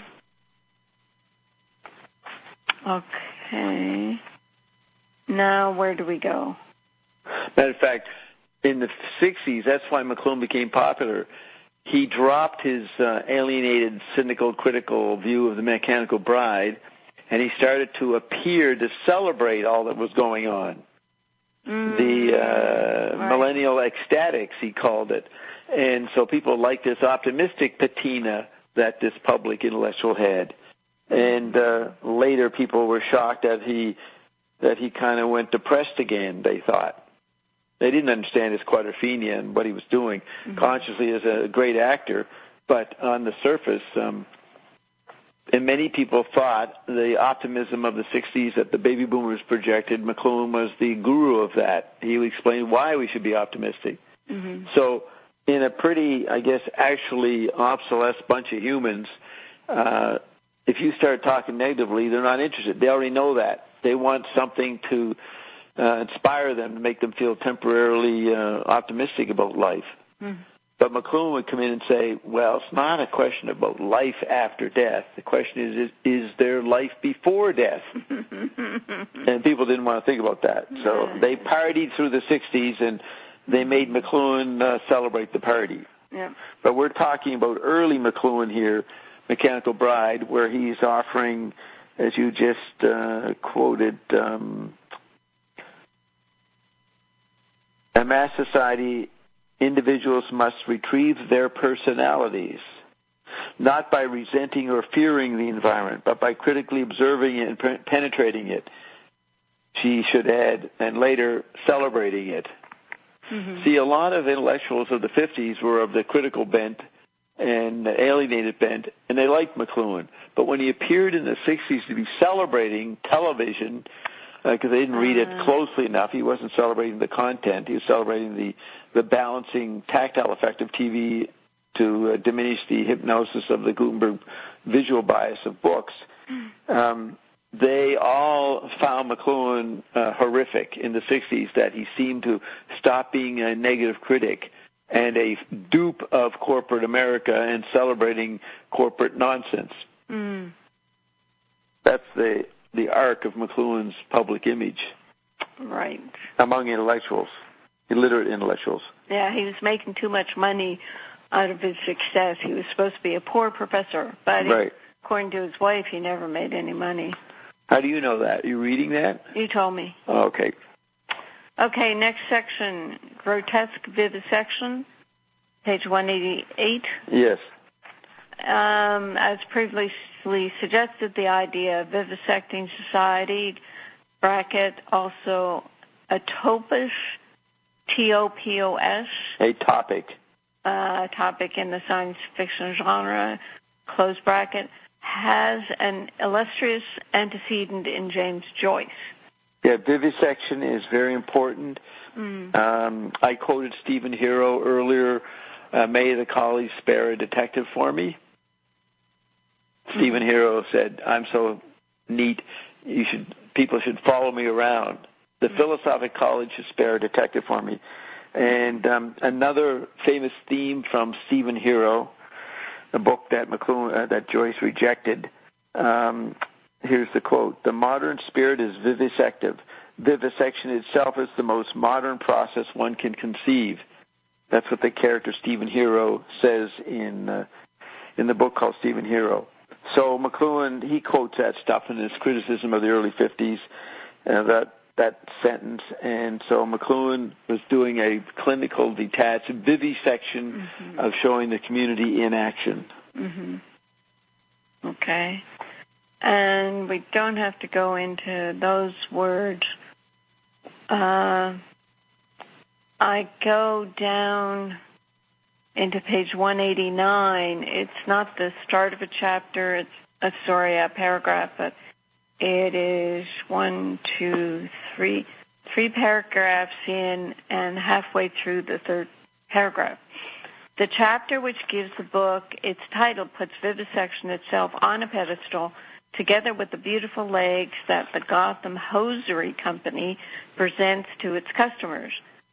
Okay. Now where do we go? Matter of fact, in the sixties, that's why McLuhan became popular. He dropped his uh, alienated, cynical, critical view of the Mechanical Bride, and he started to appear to celebrate all that was going on. Mm, the uh, right. millennial ecstatics, he called it. And so people liked this optimistic patina that this public intellectual had. And uh, later people were shocked that he that he kind of went depressed again, they thought. They didn't understand his quadrophenia and what he was doing mm-hmm. consciously as a great actor. But on the surface, um, and many people thought the optimism of the sixties that the baby boomers projected, McLuhan was the guru of that. He would explain why we should be optimistic. Mm-hmm. So in a pretty, I guess, actually obsolete bunch of humans, uh, if you start talking negatively, they're not interested. They already know that. They want something to uh, inspire them, to make them feel temporarily uh, optimistic about life. Mm-hmm. But McLuhan would come in and say, well, it's not a question about life after death. The question is, is, is there life before death? And people didn't want to think about that. So they partied through the sixties, and they made McLuhan uh, celebrate the party. Yeah. But we're talking about early McLuhan here, Mechanical Bride, where he's offering, as you just uh, quoted, um, a mass society. Individuals must retrieve their personalities, not by resenting or fearing the environment, but by critically observing it and pe- penetrating it. She should add, and later celebrating it. Mm-hmm. See, a lot of intellectuals of the fifties were of the critical bent and alienated bent, and they liked McLuhan. But when he appeared in the sixties to be celebrating television, because uh, they didn't read it closely enough. He wasn't celebrating the content. He was celebrating the, the balancing tactile effect of T V to uh, diminish the hypnosis of the Gutenberg visual bias of books. Um, they all found McLuhan uh, horrific in the sixties, that he seemed to stop being a negative critic and a dupe of corporate America and celebrating corporate nonsense. Mm. That's the... the arc of McLuhan's public image. Right. Among intellectuals, illiterate intellectuals. Yeah, he was making too much money out of his success. He was supposed to be a poor professor, but right. he, according to his wife, he never made any money. How do you know that? Are you reading that? You told me. Oh, okay. Okay, next section, Grotesque Vivisection, page one eighty-eight. Yes. Um, as previously suggested, the idea of vivisecting society, bracket, also atopos, T O P O S. A topic. Uh, topic in the science fiction genre, close bracket, has an illustrious antecedent in James Joyce. Yeah, vivisection is very important. Mm. Um, I quoted Stephen Hero earlier, uh, may the collies spare a detective for me. Mm. Stephen Hero said, I'm so neat, you should people should follow me around. The mm. Philosophic College should spare a detective for me. And um, another famous theme from Stephen Hero, a book that McLuhan, uh, that Joyce rejected. Um, here's the quote: "The modern spirit is vivisective. Vivisection itself is the most modern process one can conceive." That's what the character Stephen Hero says in uh, in the book called Stephen Hero. So McLuhan, he quotes that stuff in his criticism of the early fifties, uh, that that sentence, and so McLuhan was doing a clinical detached vivisection mm-hmm. of showing the community in action. Mm-hmm. Okay. And we don't have to go into those words. Uh, I go down into page one eighty-nine. It's not the start of a chapter, it's a sorry, a paragraph, but it is one, two, three, three paragraphs in and halfway through the third paragraph. The chapter which gives the book its title puts vivisection itself on a pedestal together with the beautiful legs that the Gotham Hosiery Company presents to its customers.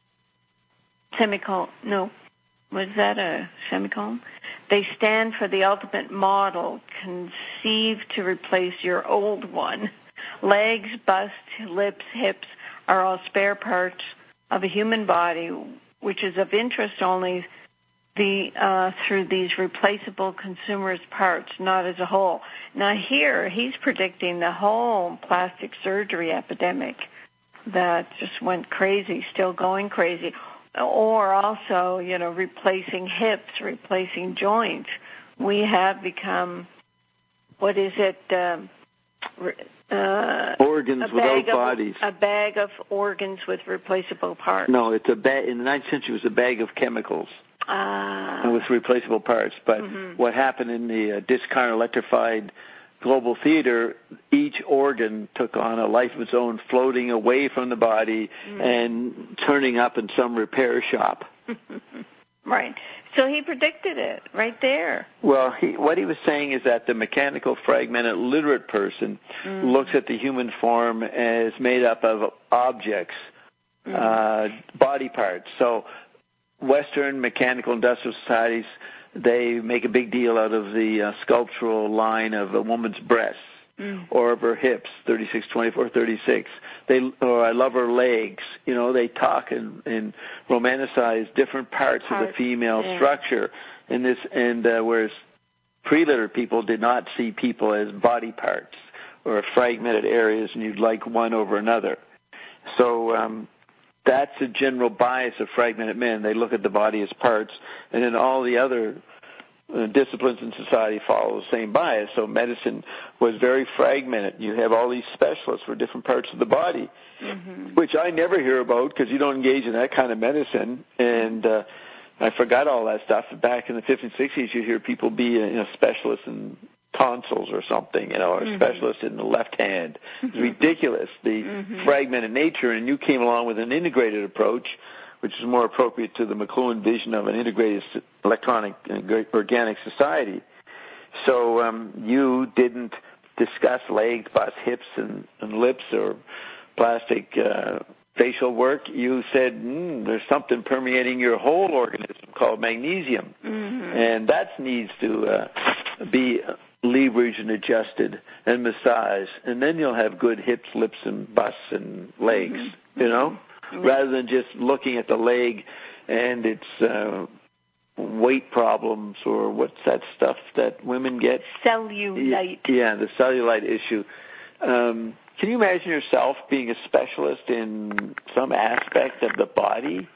Semicolon, no, was that a semicolon? They stand for the ultimate model, conceived to replace your old one. Legs, bust, lips, hips are all spare parts of a human body, which is of interest only the uh, through these replaceable consumerist parts, not as a whole. Now here, he's predicting the whole plastic surgery epidemic that just went crazy, still going crazy. Or also, you know, replacing hips, replacing joints. We have become, what is it? Um, uh, organs without of, bodies. A bag of organs with replaceable parts. No, it's a bag. In the nineteenth century, it was a bag of chemicals ah. and with replaceable parts. But mm-hmm. what happened in the uh, discount electrified global theater, each organ took on a life of its own, floating away from the body mm. and turning up in some repair shop. Right. So he predicted it right there. Well, he, what he was saying is that the mechanical, fragmented, literate person mm. looks at the human form as made up of objects, mm. uh, body parts. So Western mechanical industrial societies, they make a big deal out of the uh, sculptural line of a woman's breasts mm. or of her hips, thirty-six, twenty-four, thirty-six. They, or I love her legs. You know, they talk and, and romanticize different parts, parts. of the female yeah. structure. And this, and uh, whereas pre-literate people did not see people as body parts or fragmented areas, and you'd like one over another. So. Um, That's a general bias of fragmented men. They look at the body as parts, and then all the other uh, disciplines in society follow the same bias. So medicine was very fragmented. You have all these specialists for different parts of the body, mm-hmm. which I never hear about because you don't engage in that kind of medicine. And uh, I forgot all that stuff. Back in the fifties and sixties, you'd hear people be a you know, specialist in tonsils or something, you know, or a mm-hmm. specialist in the left hand. It's ridiculous, the mm-hmm. fragmented nature, and you came along with an integrated approach, which is more appropriate to the McLuhan vision of an integrated electronic and organic society. So um, you didn't discuss legs, butts, hips, and, and lips or plastic uh, facial work. You said, mm, there's something permeating your whole organism called magnesium, mm-hmm. and that needs to uh, be leveraged and adjusted and massaged, and then you'll have good hips, lips, and busts and legs, mm-hmm. you know, mm-hmm. rather than just looking at the leg and its uh, weight problems or what's that stuff that women get? Cellulite. Yeah, the cellulite issue. Um, can you imagine yourself being a specialist in some aspect of the body?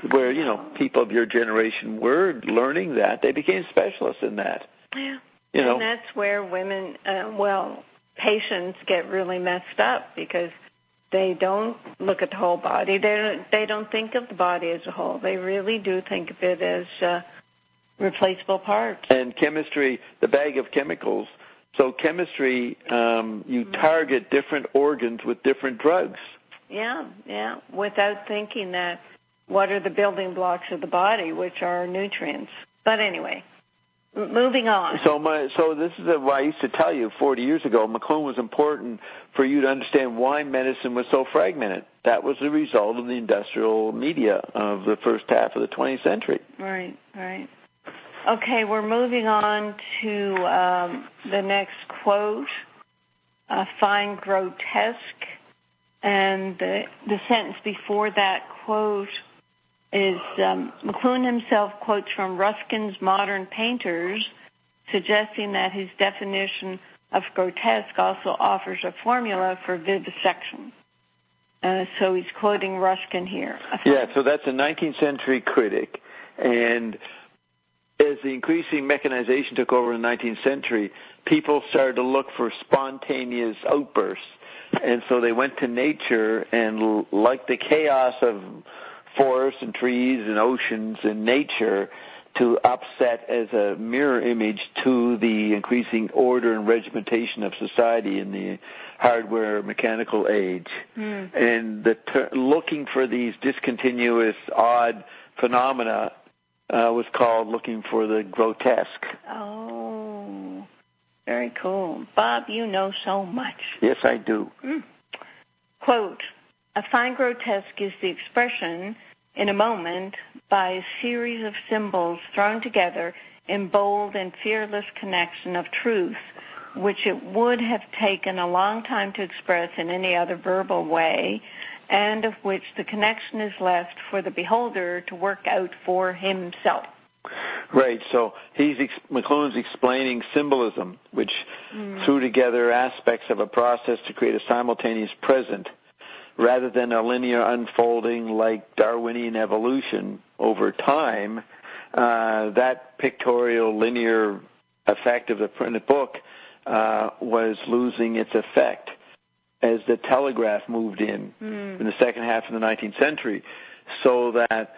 where, you know, people of your generation were learning that. They became specialists in that. Yeah. You know. And that's where women, uh, well, patients get really messed up because they don't look at the whole body. They don't, they don't think of the body as a whole. They really do think of it as uh, replaceable parts. And chemistry, the bag of chemicals. So chemistry, um, you mm-hmm. target different organs with different drugs. Yeah, yeah, without thinking that what are the building blocks of the body, which are nutrients. But anyway, m- moving on. So my, so this is what I used to tell you forty years ago. McLuhan was important for you to understand why medicine was so fragmented. That was the result of the industrial media of the first half of the twentieth century. Right, right. Okay, we're moving on to um, the next quote, uh, find grotesque. And the, the sentence before that quote is, um, McLuhan himself quotes from Ruskin's Modern Painters, suggesting that his definition of grotesque also offers a formula for vivisection. Uh, so he's quoting Ruskin here. Yeah, so that's a nineteenth century critic. And as the increasing mechanization took over in the nineteenth century, people started to look for spontaneous outbursts. And so they went to nature and, like the chaos of forests and trees and oceans and nature, to upset as a mirror image to the increasing order and regimentation of society in the hardware mechanical age. Mm. And the ter- looking for these discontinuous, odd phenomena uh, was called looking for the grotesque. Oh. Very cool. Bob, you know so much. Yes, I do. Mm. Quote, a fine grotesque is the expression, in a moment, by a series of symbols thrown together in bold and fearless connection of truth, which it would have taken a long time to express in any other verbal way, and of which the connection is left for the beholder to work out for himself. Right, so he's McLuhan's explaining symbolism, which mm. threw together aspects of a process to create a simultaneous present, rather than a linear unfolding like Darwinian evolution over time. Uh, that pictorial linear effect of the printed book uh, was losing its effect as the telegraph moved in mm. in the second half of the nineteenth century, so that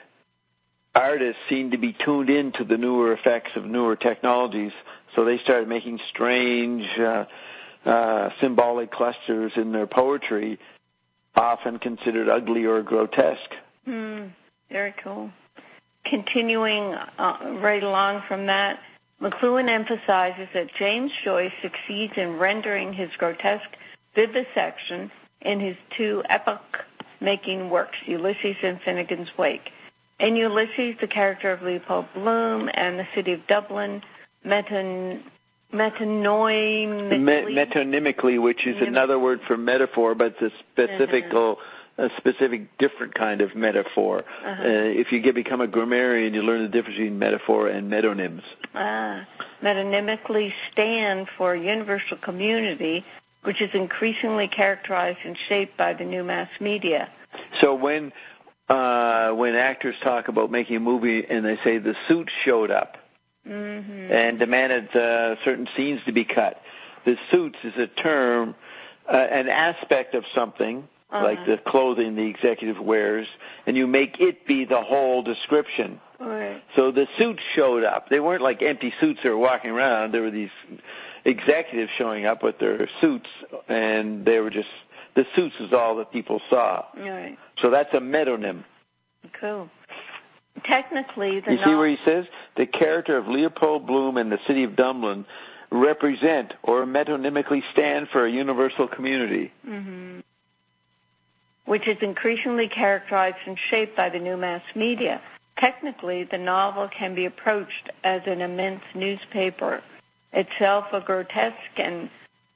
artists seemed to be tuned into the newer effects of newer technologies, so they started making strange uh, uh, symbolic clusters in their poetry, often considered ugly or grotesque. Hmm, very cool. Continuing uh, right along from that, McLuhan emphasizes that James Joyce succeeds in rendering his grotesque vivisection in his two epoch-making works, Ulysses and Finnegan's Wake. In Ulysses, the character of Leopold Bloom and the city of Dublin meton, metonymically... Me- metonymically, which is another word for metaphor, but it's a specific, uh-huh. a specific different kind of metaphor. Uh-huh. Uh, if you get become a grammarian, you learn the difference between metaphor and metonyms. Ah, metonymically stand for universal community, which is increasingly characterized and shaped by the new mass media. So when... Uh, when actors talk about making a movie and they say the suits showed up mm-hmm. and demanded uh, certain scenes to be cut, the suits is a term, uh, an aspect of something, uh-huh. like the clothing the executive wears, and you make it be the whole description. Right. So the suits showed up. They weren't like empty suits that were walking around. There were these executives showing up with their suits, and they were just... The suits is all that people saw. Right. So that's a metonym. Cool. Technically, the You see where he says, the character of Leopold Bloom and the city of Dublin represent or metonymically stand for a universal community. Mm-hmm. Which is increasingly characterized and shaped by the new mass media. Technically, the novel can be approached as an immense newspaper, itself a grotesque and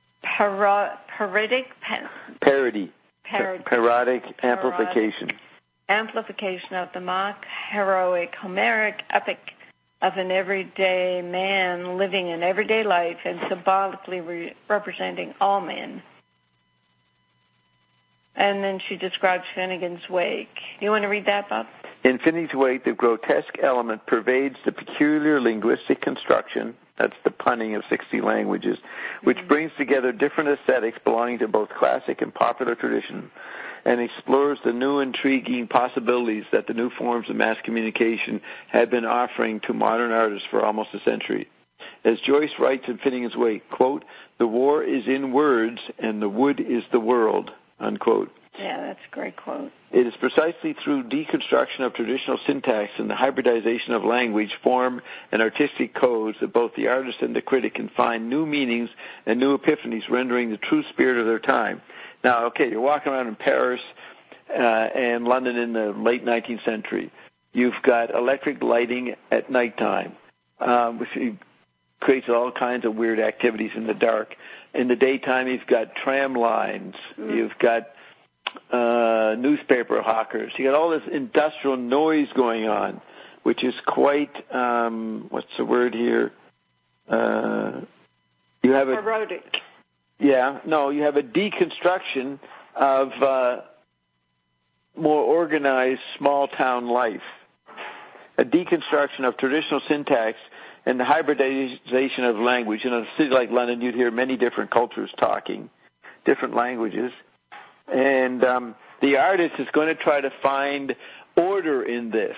Paro- parodic pa- parody, parody, parodic amplification, amplification of the mock heroic Homeric epic of an everyday man living an everyday life and symbolically re- representing all men. And then she describes Finnegan's Wake. You want to read that, Bob? In Finney's Wake, the grotesque element pervades the peculiar linguistic construction, that's the punning of sixty languages, which mm-hmm. brings together different aesthetics belonging to both classic and popular tradition, and explores the new intriguing possibilities that the new forms of mass communication have been offering to modern artists for almost a century. As Joyce writes in Finney's Wake, quote, "The war is in words and the wood is the world," unquote. Yeah, that's a great quote. It is precisely through deconstruction of traditional syntax and the hybridization of language, form, and artistic codes that both the artist and the critic can find new meanings and new epiphanies, rendering the true spirit of their time. Now, okay, you're walking around in Paris uh, and London in the late nineteenth century. You've got electric lighting at nighttime, um, which creates all kinds of weird activities in the dark. In the daytime, you've got tram lines. Mm. You've got uh, newspaper hawkers. You got all this industrial noise going on, which is quite, um, what's the word here? Uh, you have a... Erotic. Yeah, no, you have a deconstruction of uh, more organized small-town life, a deconstruction of traditional syntax and the hybridization of language. In a city like London, you'd hear many different cultures talking, different languages. And um, the artist is going to try to find order in this,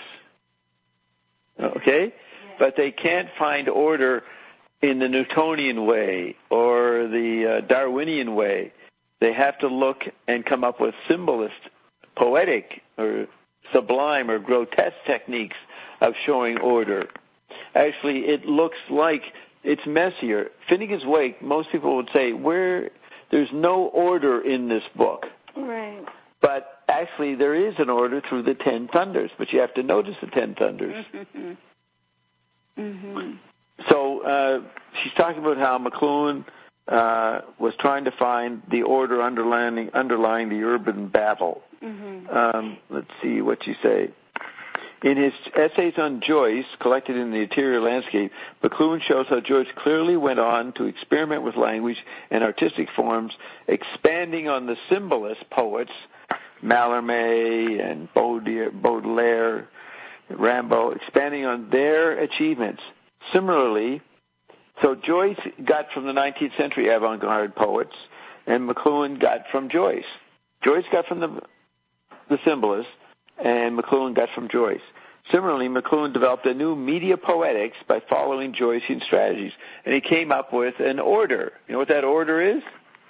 okay? Yeah. But they can't find order in the Newtonian way or the uh, Darwinian way. They have to look and come up with symbolist, poetic, or sublime or grotesque techniques of showing order. Actually, it looks like it's messier. Finnegans Wake, most people would say, where there's no order in this book. Right. But actually, there is an order through the Ten Thunders, but you have to notice the Ten Thunders. Mm-hmm. Mm-hmm. So uh, she's talking about how McLuhan uh, was trying to find the order underlying, underlying the urban battle. Mm-hmm. Um, let's see what you say. In his essays on Joyce, collected in the Interior Landscape, McLuhan shows how Joyce clearly went on to experiment with language and artistic forms, expanding on the symbolist poets, Mallarmé and Baudelaire, Rimbaud, expanding on their achievements. Similarly, so Joyce got from the nineteenth century avant-garde poets, and McLuhan got from Joyce. Joyce got from the, the symbolists, and McLuhan got from Joyce. Similarly, McLuhan developed a new media poetics by following Joycean strategies, and he came up with an order. You know what that order is?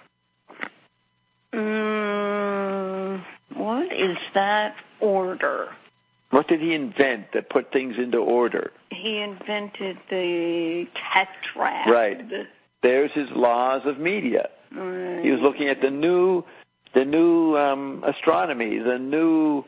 Mm, what is that order? What did he invent that put things into order? He invented the tetrad. Right. There's his laws of media. Right. He was looking at the new, the new um, astronomy, the new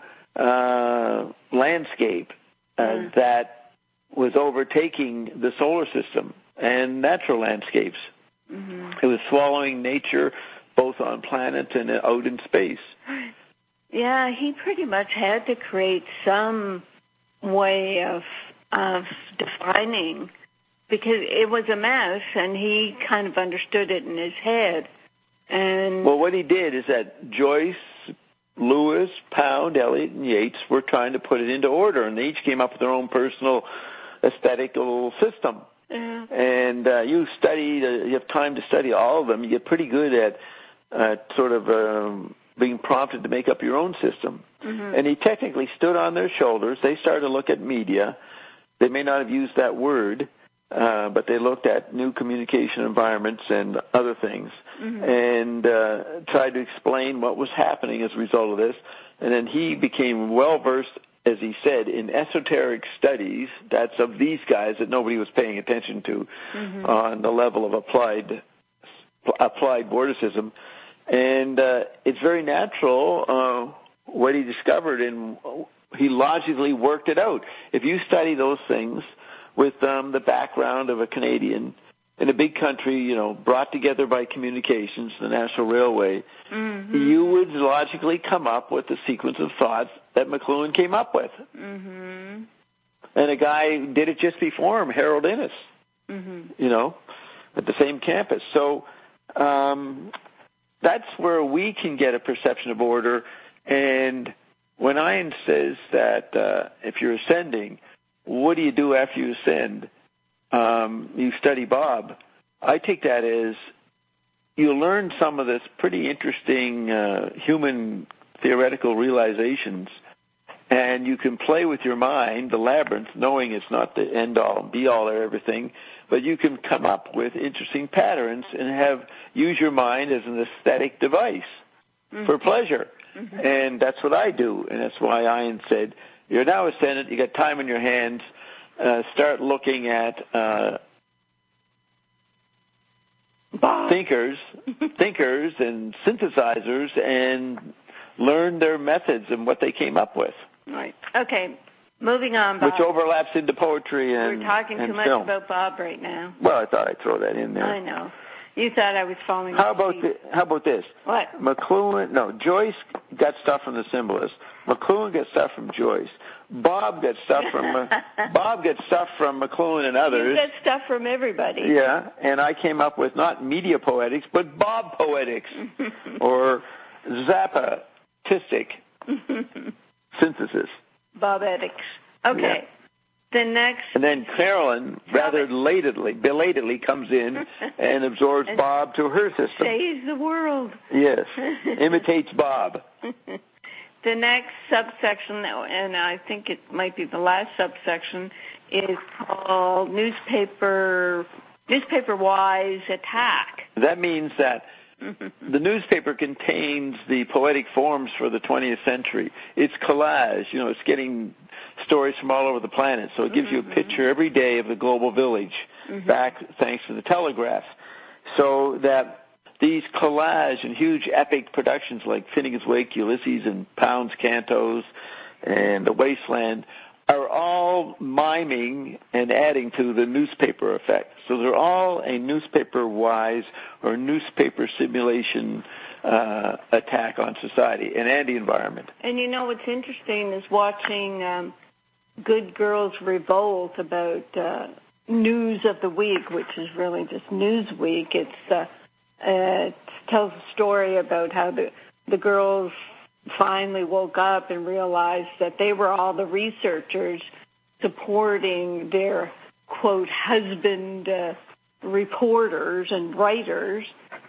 uh, landscape uh, mm. that was overtaking the solar system and natural landscapes. Mm-hmm. It was swallowing nature both on planets and out in space. Yeah, he pretty much had to create some way of of defining, because it was a mess, and he kind of understood it in his head. And well, what he did is that Joyce, Lewis, Pound, Eliot, and Yeats were trying to put it into order, and they each came up with their own personal aesthetical system. Yeah. And uh, you study, uh, you have time to study all of them. You get pretty good at uh, sort of um, being prompted to make up your own system. Mm-hmm. And he technically stood on their shoulders. They started to look at media. They may not have used that word, uh, but they looked at new communication environments and other things, mm-hmm. and uh, tried to explain what was happening as a result of this. And then he became well-versed, as he said, in esoteric studies. That's of these guys that nobody was paying attention to mm-hmm. on the level of applied applied vorticism. And uh, it's very natural uh, what he discovered, and he logically worked it out. If you study those things with um, the background of a Canadian in a big country, you know, brought together by communications, the National Railway, mm-hmm. you would logically come up with the sequence of thoughts that McLuhan came up with. Mm-hmm. And a guy did it just before him, Harold Innis, mm-hmm. you know, at the same campus. So um, that's where we can get a perception of order. And when Ian says that uh, if you're ascending, what do you do after you ascend? Um, you study Bob. I take that as you learn some of this pretty interesting uh, human theoretical realizations, and you can play with your mind, the labyrinth, knowing it's not the end-all and be-all of everything, but you can come up with interesting patterns and have use your mind as an aesthetic device mm-hmm. for pleasure. Mm-hmm. And that's what I do, and that's why Ian said, you're now ascendant, you got time in your hands, uh, start looking at uh, thinkers, thinkers and synthesizers and learn their methods and what they came up with. Right. Okay. Moving on, Bob. Which overlaps into poetry and We're talking and too much film. about Bob right now. Well, I thought I'd throw that in there. I know. You thought I was falling How about the, how about this? What? McLuhan, no, Joyce got stuff from the Symbolists. McLuhan got stuff from Joyce. Bob got stuff from uh, Bob got stuff from McLuhan and others. You got stuff from everybody. Yeah, and I came up with not media poetics, but Bob poetics or Zappatistic synthesis. Bobetics. Okay. Yeah. The next... And then Carolyn, rather belatedly, belatedly comes in and absorbs and Bob to her system. Saves the world. Yes. Imitates Bob. The next subsection, and I think it might be the last subsection, is called newspaper, newspaper-wise attack. That means that the newspaper contains the poetic forms for the twentieth century. It's collage. You know, it's getting stories from all over the planet. So it gives mm-hmm. you a picture every day of the global village, mm-hmm. back thanks to the telegraph. So that these collage and huge epic productions like Finnegan's Wake, Ulysses, and Pound's Cantos, and The Wasteland are all miming and adding to the newspaper effect. So they're all a newspaper-wise or newspaper simulation uh, attack on society and, and the environment. And you know what's interesting is watching um, Good Girls Revolt about uh, News of the Week, which is really just Newsweek. It's uh, it tells a story about how the the girls finally woke up and realized that they were all the researchers supporting their, quote, husband uh, reporters and writers,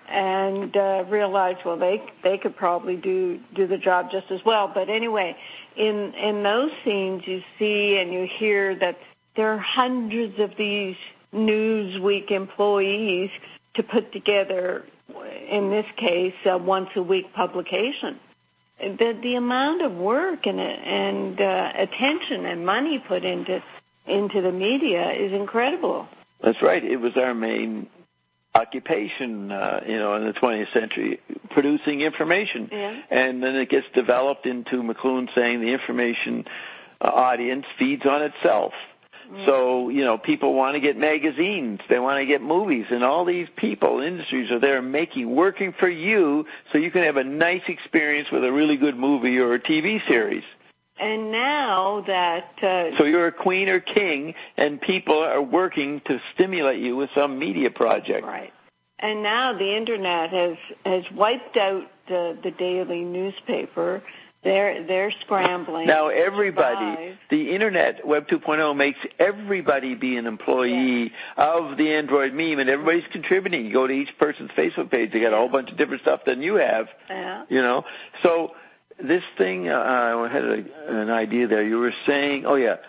and uh, realized, well, they they could probably do, do the job just as well. But anyway, in, in those scenes you see and you hear that there are hundreds of these Newsweek employees to put together, in this case, a once-a-week publication. The, the amount of work and and uh, attention and money put into into the media is incredible. That's right. It was our main occupation, uh, you know, in the twentieth century, producing information. Yeah. And then it gets developed into McLuhan saying the information uh, audience feeds on itself. So, you know, people want to get magazines, they want to get movies, and all these people, industries are there making, working for you so you can have a nice experience with a really good movie or a T V series. And now that... Uh, so you're a queen or king, and people are working to stimulate you with some media project. Right. And now the Internet has, has wiped out the, the daily newspaper. They're they're scrambling. Now everybody, the Internet, Web two point oh, makes everybody be an employee yeah. of the Android meme, and everybody's contributing. You go to each person's Facebook page, they got a whole bunch of different stuff than you have. Yeah. You know, so this thing, uh, I had a, an idea there. You were saying, oh yeah,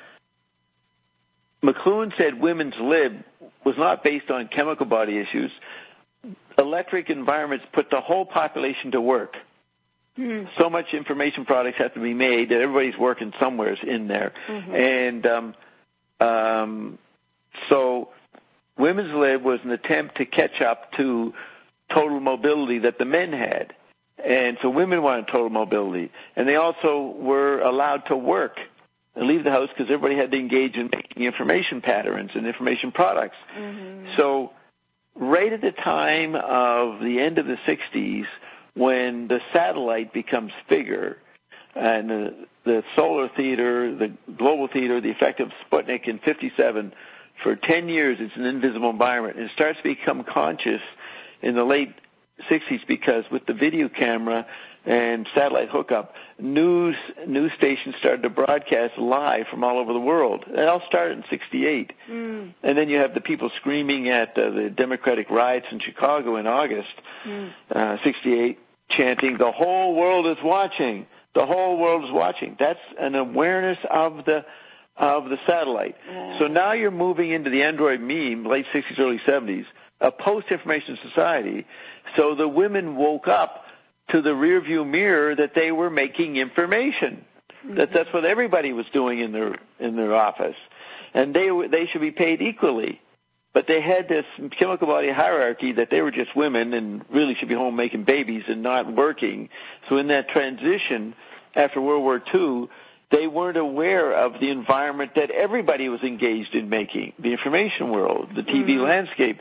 McLuhan said women's lib was not based on chemical body issues. Electric environments put the whole population to work. Mm-hmm. So much information products have to be made that everybody's working somewhere in there. Mm-hmm. And um, um, so Women's Lib was an attempt to catch up to total mobility that the men had. And so women wanted total mobility. And they also were allowed to work and leave the house because everybody had to engage in making information patterns and information products. Mm-hmm. So right at the time of the end of the sixties, when the satellite becomes bigger and the, the solar theater, the global theater, the effect of Sputnik in fifty-seven, for ten years it's an invisible environment. And it starts to become conscious in the late sixties because with the video camera and satellite hookup, news news stations started to broadcast live from all over the world. It all started in sixty-eight. Mm. And then you have the people screaming at uh, the Democratic riots in Chicago in August, mm. uh, sixty-eight, chanting, "The whole world is watching. The whole world is watching." That's an awareness of the of the satellite. Yeah. So now you're moving into the Android meme, late sixties, early seventies, a post-information society. So the women woke up to the rearview mirror that they were making information. Mm-hmm. That that's what everybody was doing in their in their office, and they they should be paid equally. But they had this chemical body hierarchy that they were just women and really should be home making babies and not working. So in that transition after World War Two, they weren't aware of the environment that everybody was engaged in making, the information world, the T V mm-hmm. landscape.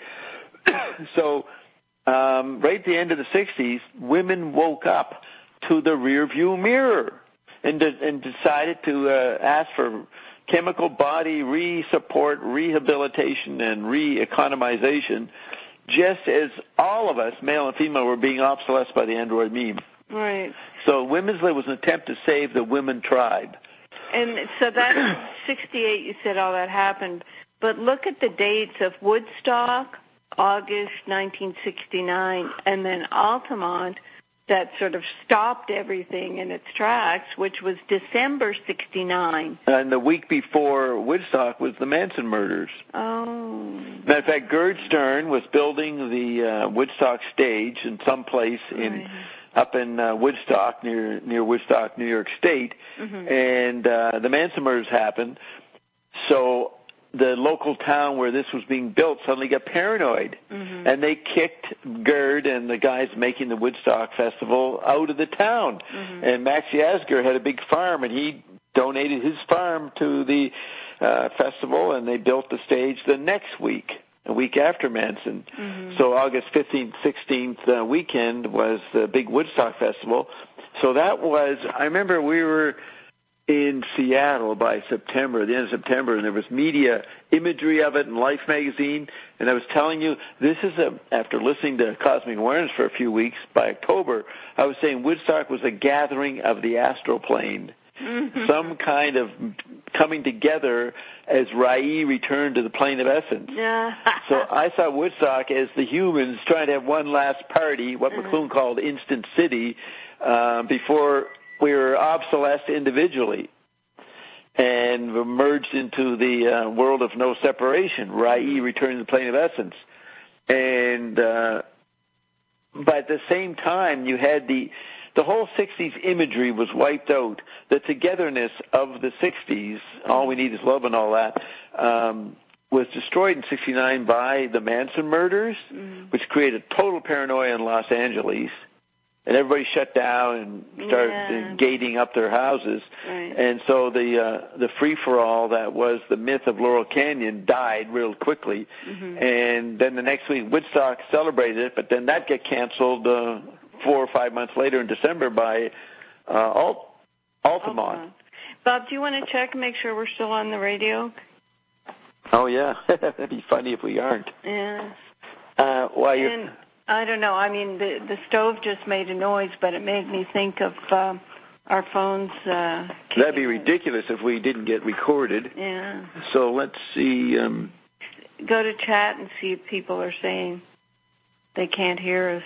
So um, right at the end of the sixties, women woke up to the rearview mirror and, de- and decided to uh, ask for chemical body re-support, rehabilitation, and re-economization, just as all of us, male and female, were being obsolesced by the Android meme. Right. So Women's Lib was an attempt to save the women tribe. And so that's sixty-eight, you said all that happened. But look at the dates of Woodstock, August nineteen sixty-nine, and then Altamont, that sort of stopped everything in its tracks, which was December sixty-nine. And the week before Woodstock was the Manson murders. Oh. Matter of fact, Gerd Stern was building the uh, Woodstock stage in some place in right. up in uh, Woodstock, near near Woodstock, New York State, mm-hmm. and uh, the Manson murders happened. So the local town where this was being built suddenly got paranoid, mm-hmm. and they kicked Gerd and the guys making the Woodstock Festival out of the town. Mm-hmm. And Max Yasgur had a big farm, and he donated his farm to the uh, festival, and they built the stage the next week, a week after Manson. Mm-hmm. So August fifteenth, sixteenth uh, weekend was the big Woodstock Festival. So that was, I remember we were in Seattle by September, the end of September, and there was media imagery of it in Life magazine, and I was telling you, this is a, after listening to Cosmic Awareness for a few weeks, by October, I was saying Woodstock was a gathering of the astral plane, mm-hmm. some kind of coming together as Rai returned to the plane of essence. Yeah. So I saw Woodstock as the humans trying to have one last party, what mm-hmm. McLuhan called Instant City, uh, before we were obsolesced individually and merged into the uh, world of no separation, Rai returning to the plane of essence. And uh, but at the same time, you had the the whole sixties imagery was wiped out. The togetherness of the sixties, all we need is love and all that, um, was destroyed in sixty-nine by the Manson murders, mm-hmm. which created total paranoia in Los Angeles. And everybody shut down and started yeah. gating up their houses. Right. And so the uh, the free-for-all that was the myth of Laurel Canyon died real quickly. Mm-hmm. And then the next week, Woodstock celebrated it, but then that got canceled uh, four or five months later in December by uh, Alt- Altamont. Altamont. Bob, do you want to check and make sure we're still on the radio? Oh, yeah. That'd be funny if we aren't. Yeah. Uh, while you're... And I don't know. I mean, the the stove just made a noise, but it made me think of uh, our phones. Uh, That'd be ridiculous if we didn't get recorded. Yeah. So let's see. Um, Go to chat and see if people are saying they can't hear us.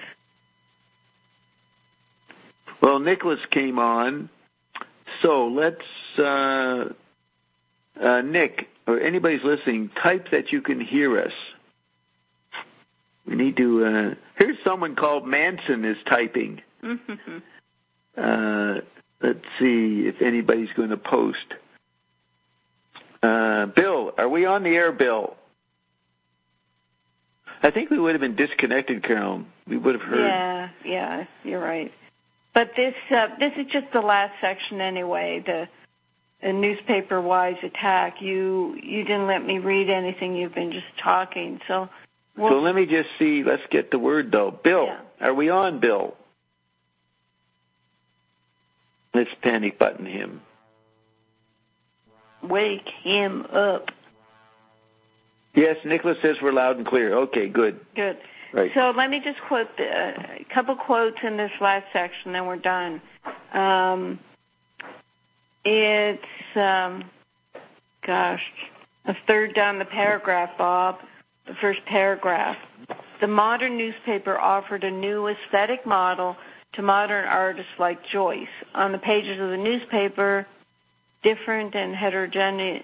Well, Nicholas came on. So let's, uh, uh, Nick, or anybody's listening, type that you can hear us. We need to, uh, here's someone called Manson is typing. Mm-hmm. Uh, let's see if anybody's going to post. Uh, Bill, are we on the air, Bill? I think we would have been disconnected, Carolyn. We would have heard. Yeah, yeah, you're right. But this, uh, this is just the last section anyway, the, the newspaper-wise attack. You, you didn't let me read anything. You've been just talking, so... Well, so let me just see. Let's get the word, though. Bill, yeah. Are we on, Bill? Let's panic button him. Wake him up. Yes, Nicholas says we're loud and clear. Okay, good. Good. Right. So let me just quote the, a couple quotes in this last section, then we're done. Um, it's, um, gosh, a third down the paragraph, Bob, the first paragraph. The modern newspaper offered a new aesthetic model to modern artists like Joyce. On the pages of the newspaper, different and heterogeneous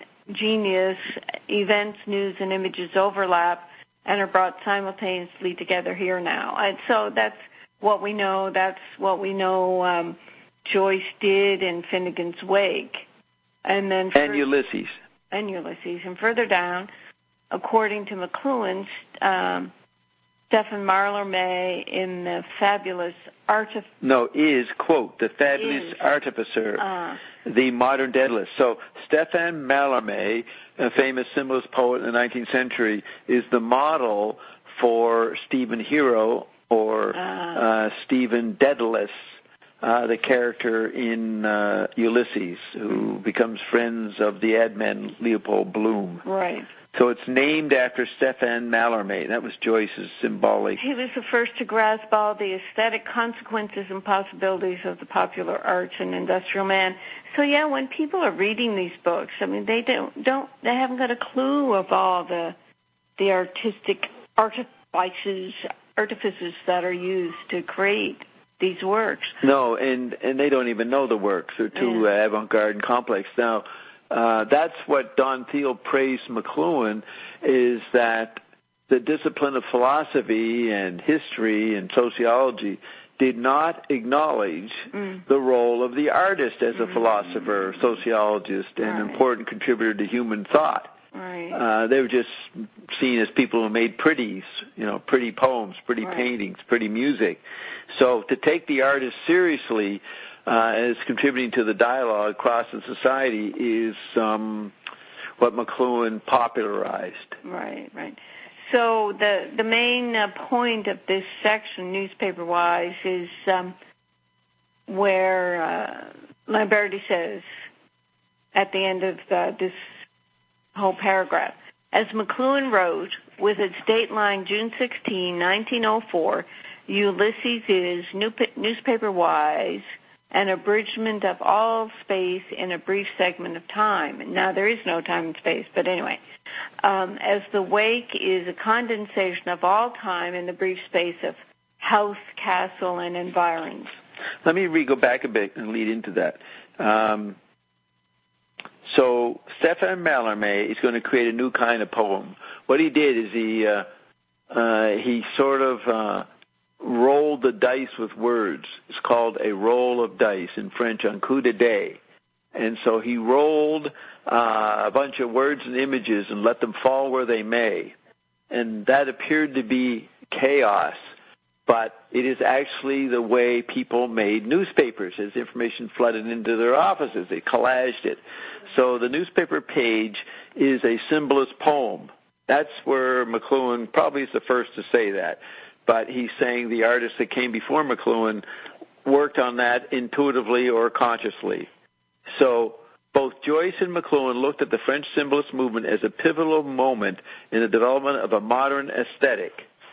events, news, and images overlap and are brought simultaneously together here now. And so that's what we know. That's what we know um, Joyce did in Finnegan's Wake. And then and first, Ulysses. And Ulysses. And further down, according to McLuhan, um, Stephen Mallarmé in The Fabulous Artificer. No, is, quote, The Fabulous is. Artificer, uh, the Modern Daedalus. So Stephen Mallarmé, a famous symbolist poet in the nineteenth century, is the model for Stephen Hero or uh, uh, Stephen Daedalus, uh, the character in uh, Ulysses, who becomes friends of the ad man Leopold Bloom. Right. So it's named after Stephen Mallarmé. That was Joyce's symbolic. He was the first to grasp all the aesthetic consequences and possibilities of the popular arts and industrial man. So yeah, when people are reading these books, I mean, they don't, don't they haven't got a clue of all the the artistic artifices, artifices that are used to create these works. No, and and they don't even know the works. They're too yeah. uh, avant-garde and complex. Now, Uh, that's what Don Thiel praised McLuhan, is that the discipline of philosophy and history and sociology did not acknowledge mm. the role of the artist as a philosopher, sociologist, and right. important contributor to human thought. Right. Uh, they were just seen as people who made pretties, you know, pretty poems, pretty right. paintings, pretty music. So to take the artist seriously uh, as contributing to the dialogue across the society is um, what McLuhan popularized. Right, right. So the the main uh, point of this section, newspaper-wise, is um, where uh, Lamberti says at the end of uh, this whole paragraph, as McLuhan wrote, with its dateline June sixteenth, nineteen oh four, Ulysses is, newspaper-wise, an abridgment of all space in a brief segment of time. Now, there is no time and space, but anyway. Um, as the wake is a condensation of all time in the brief space of house, castle, and environs. Let me re- go back a bit and lead into that. Um, so Stephen Mallarmé is going to create a new kind of poem. What he did is he uh, uh, he sort of uh, rolled the dice with words. It's called a roll of dice in French, un coup de dés. And so he rolled uh, a bunch of words and images and let them fall where they may. And that appeared to be chaos, but it is actually the way people made newspapers as information flooded into their offices. They collaged it. So the newspaper page is a symbolist poem. That's where McLuhan probably is the first to say that. But he's saying the artists that came before McLuhan worked on that intuitively or consciously. So both Joyce and McLuhan looked at the French symbolist movement as a pivotal moment in the development of a modern aesthetic.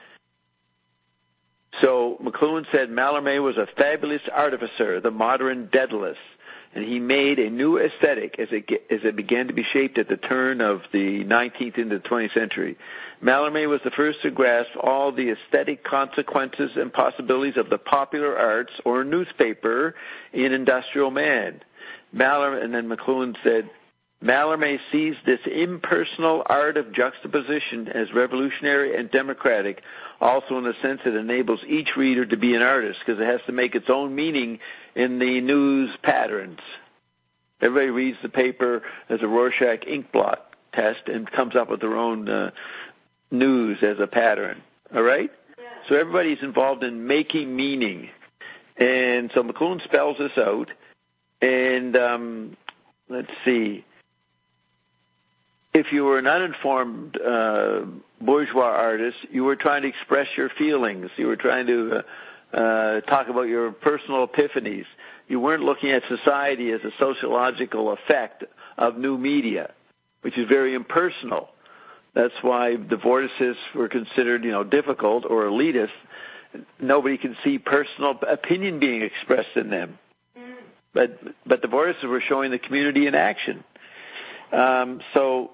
So McLuhan said Mallarmé was a fabulous artificer, the modern Daedalus, and he made a new aesthetic as it, as it began to be shaped at the turn of the nineteenth into the twentieth century. Mallarmé was the first to grasp all the aesthetic consequences and possibilities of the popular arts or newspaper in industrial man. Mallarmé, and then McLuhan said, Mallarmé sees this impersonal art of juxtaposition as revolutionary and democratic, also in the sense it enables each reader to be an artist because it has to make its own meaning in the news patterns. Everybody reads the paper as a Rorschach ink blot test and comes up with their own uh, news as a pattern. All right? Yeah. So everybody's involved in making meaning. And so McLuhan spells this out. And um, let's see. If you were an uninformed uh, bourgeois artist, you were trying to express your feelings. You were trying to uh, uh, talk about your personal epiphanies. You weren't looking at society as a sociological effect of new media, which is very impersonal. That's why the vorticists were considered, you know, difficult or elitist. Nobody can see personal opinion being expressed in them. But but the vorticists were showing the community in action. Um, so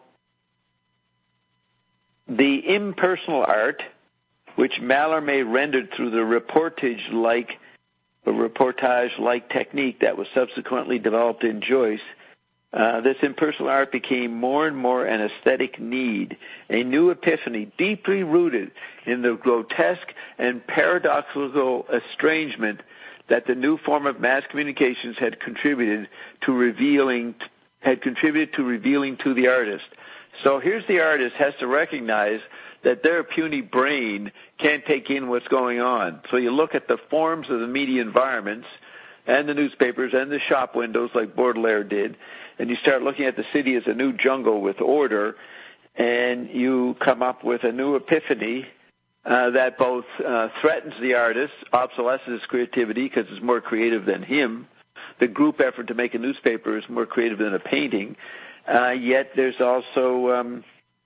the impersonal art, which Mallarmé rendered through the reportage-like a reportage-like technique that was subsequently developed in Joyce, uh, this impersonal art became more and more an aesthetic need, a new epiphany deeply rooted in the grotesque and paradoxical estrangement that the new form of mass communications had contributed to revealing, had contributed to revealing to the artist. So here's the artist has to recognize that their puny brain can't take in what's going on. So you look at the forms of the media environments and the newspapers and the shop windows like Baudelaire did, and you start looking at the city as a new jungle with order, and you come up with a new epiphany uh, that both uh, threatens the artist, obsolesces his creativity because it's more creative than him. The group effort to make a newspaper is more creative than a painting, uh, yet there's also um,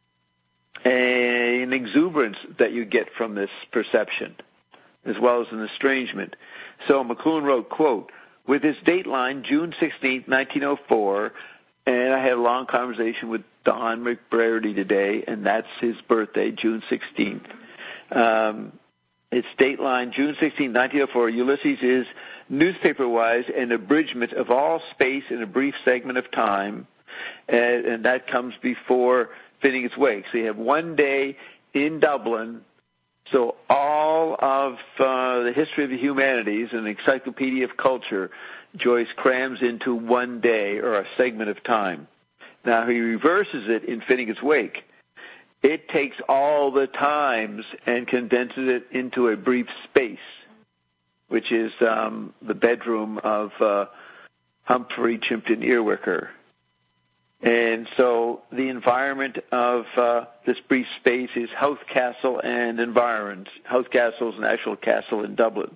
a, an exuberance that you get from this perception, as well as an estrangement. So McLuhan wrote, quote, with his dateline, June sixteenth, nineteen oh four, and I had a long conversation with Don McBrady today, and that's his birthday, June sixteenth. Um, its dateline, June sixteenth, nineteen oh four, Ulysses is, newspaper-wise, an abridgment of all space in a brief segment of time, and, and that comes before Finnegan's Wake. So you have one day in Dublin. So all of uh, the history of the humanities, an encyclopedia of culture, Joyce crams into one day or a segment of time. Now he reverses it in Finnegan's Wake. It takes all the times and condenses it into a brief space, which is um, the bedroom of uh, Humphrey Chimpton Earwicker. And so the environment of uh, this brief space is Howth Castle and environs. Howth Castle is an actual castle in Dublin.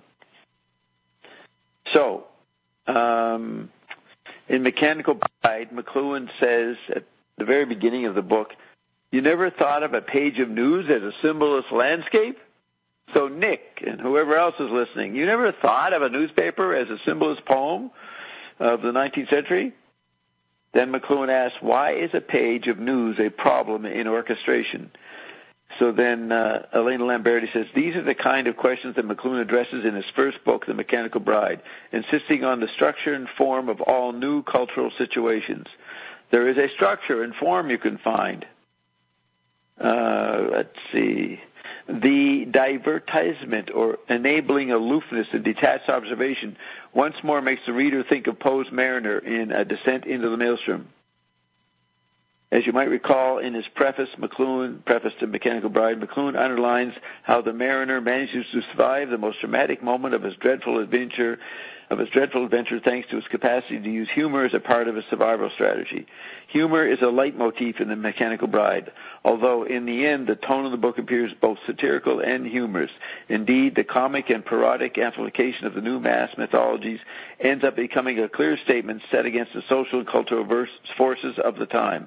So, um, in Mechanical Bride, McLuhan says at the very beginning of the book, you never thought of a page of news as a symbolist landscape? So Nick and whoever else is listening, you never thought of a newspaper as a symbolist poem of the nineteenth century? Then McLuhan asks, why is a page of news a problem in orchestration? So then uh, Elena Lamberti says, these are the kind of questions that McLuhan addresses in his first book, The Mechanical Bride, insisting on the structure and form of all new cultural situations. There is a structure and form you can find. Uh, let's see. The divertisement or enabling aloofness and detached observation once more makes the reader think of Poe's Mariner in A Descent into the Maelstrom. As you might recall in his preface, McLuhan, preface to Mechanical Bride, McLuhan underlines how the mariner manages to survive the most dramatic moment of his dreadful adventure, of his dreadful adventure thanks to his capacity to use humor as a part of his survival strategy. Humor is a leitmotif in The Mechanical Bride, although in the end the tone of the book appears both satirical and humorous. Indeed, the comic and parodic amplification of the new mass mythologies ends up becoming a clear statement set against the social and cultural forces of the time.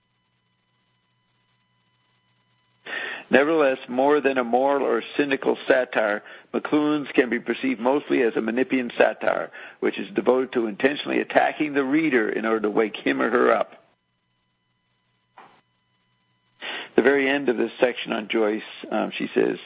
Nevertheless, more than a moral or cynical satire, McLuhan's can be perceived mostly as a Menippean satire, which is devoted to intentionally attacking the reader in order to wake him or her up. The very end of this section on Joyce, um, she says,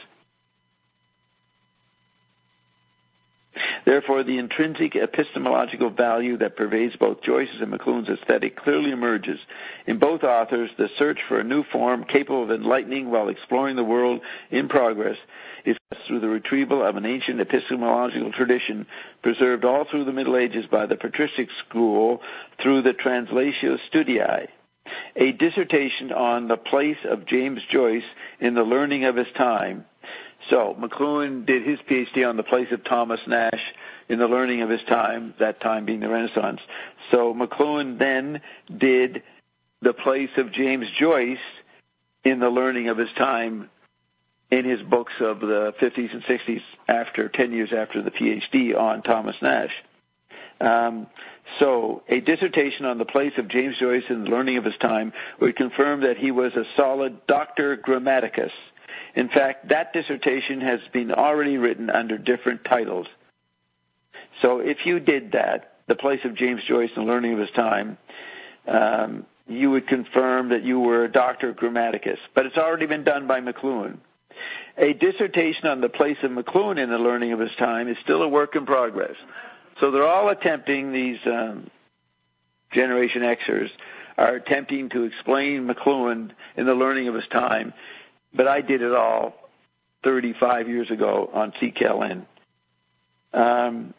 therefore, the intrinsic epistemological value that pervades both Joyce's and McLuhan's aesthetic clearly emerges. In both authors, the search for a new form capable of enlightening while exploring the world in progress is through the retrieval of an ancient epistemological tradition preserved all through the Middle Ages by the patristic school through the Translatio Studii, a dissertation on the place of James Joyce in the learning of his time. So McLuhan did his PhD on the place of Thomas Nash in the learning of his time, that time being the Renaissance. So McLuhan then did the place of James Joyce in the learning of his time in his books of the fifties and sixties, after ten years after the PhD on Thomas Nash. Um, so, a dissertation on the place of James Joyce in the learning of his time would confirm that he was a solid Doctor Grammaticus. In fact, that dissertation has been already written under different titles. So, if you did that, the place of James Joyce in the learning of his time, um, you would confirm that you were a Doctor Grammaticus. But it's already been done by McLuhan. A dissertation on the place of McLuhan in the learning of his time is still a work in progress. So they're all attempting, these um, Generation Xers are attempting to explain McLuhan in the learning of his time, but I did it all thirty-five years ago on C K L N. Um,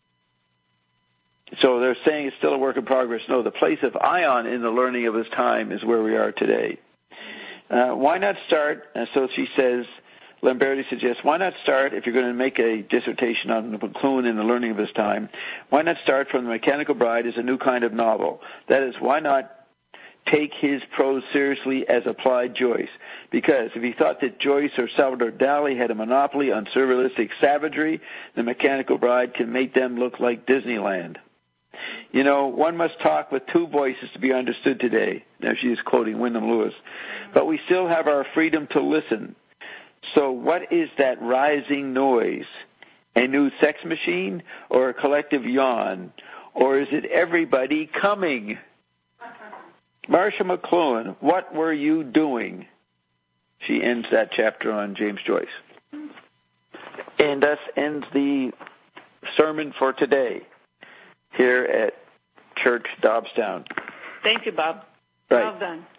so they're saying it's still a work in progress. No, the place of Ion in the learning of his time is where we are today. Uh, why not start, uh, so she says, Lamberti suggests, why not start, if you're going to make a dissertation on McLuhan in the learning of his time, why not start from The Mechanical Bride as a new kind of novel? That is, why not take his prose seriously as applied Joyce? Because if he thought that Joyce or Salvador Dali had a monopoly on surrealistic savagery, The Mechanical Bride can make them look like Disneyland. You know, one must talk with two voices to be understood today. Now she is quoting Wyndham Lewis. But we still have our freedom to listen. So what is that rising noise? A new sex machine or a collective yawn? Or is it everybody coming? Marcia McLuhan, what were you doing? She ends that chapter on James Joyce. And thus ends the sermon for today here at Church Dobbstown. Thank you, Bob. Right. Well done.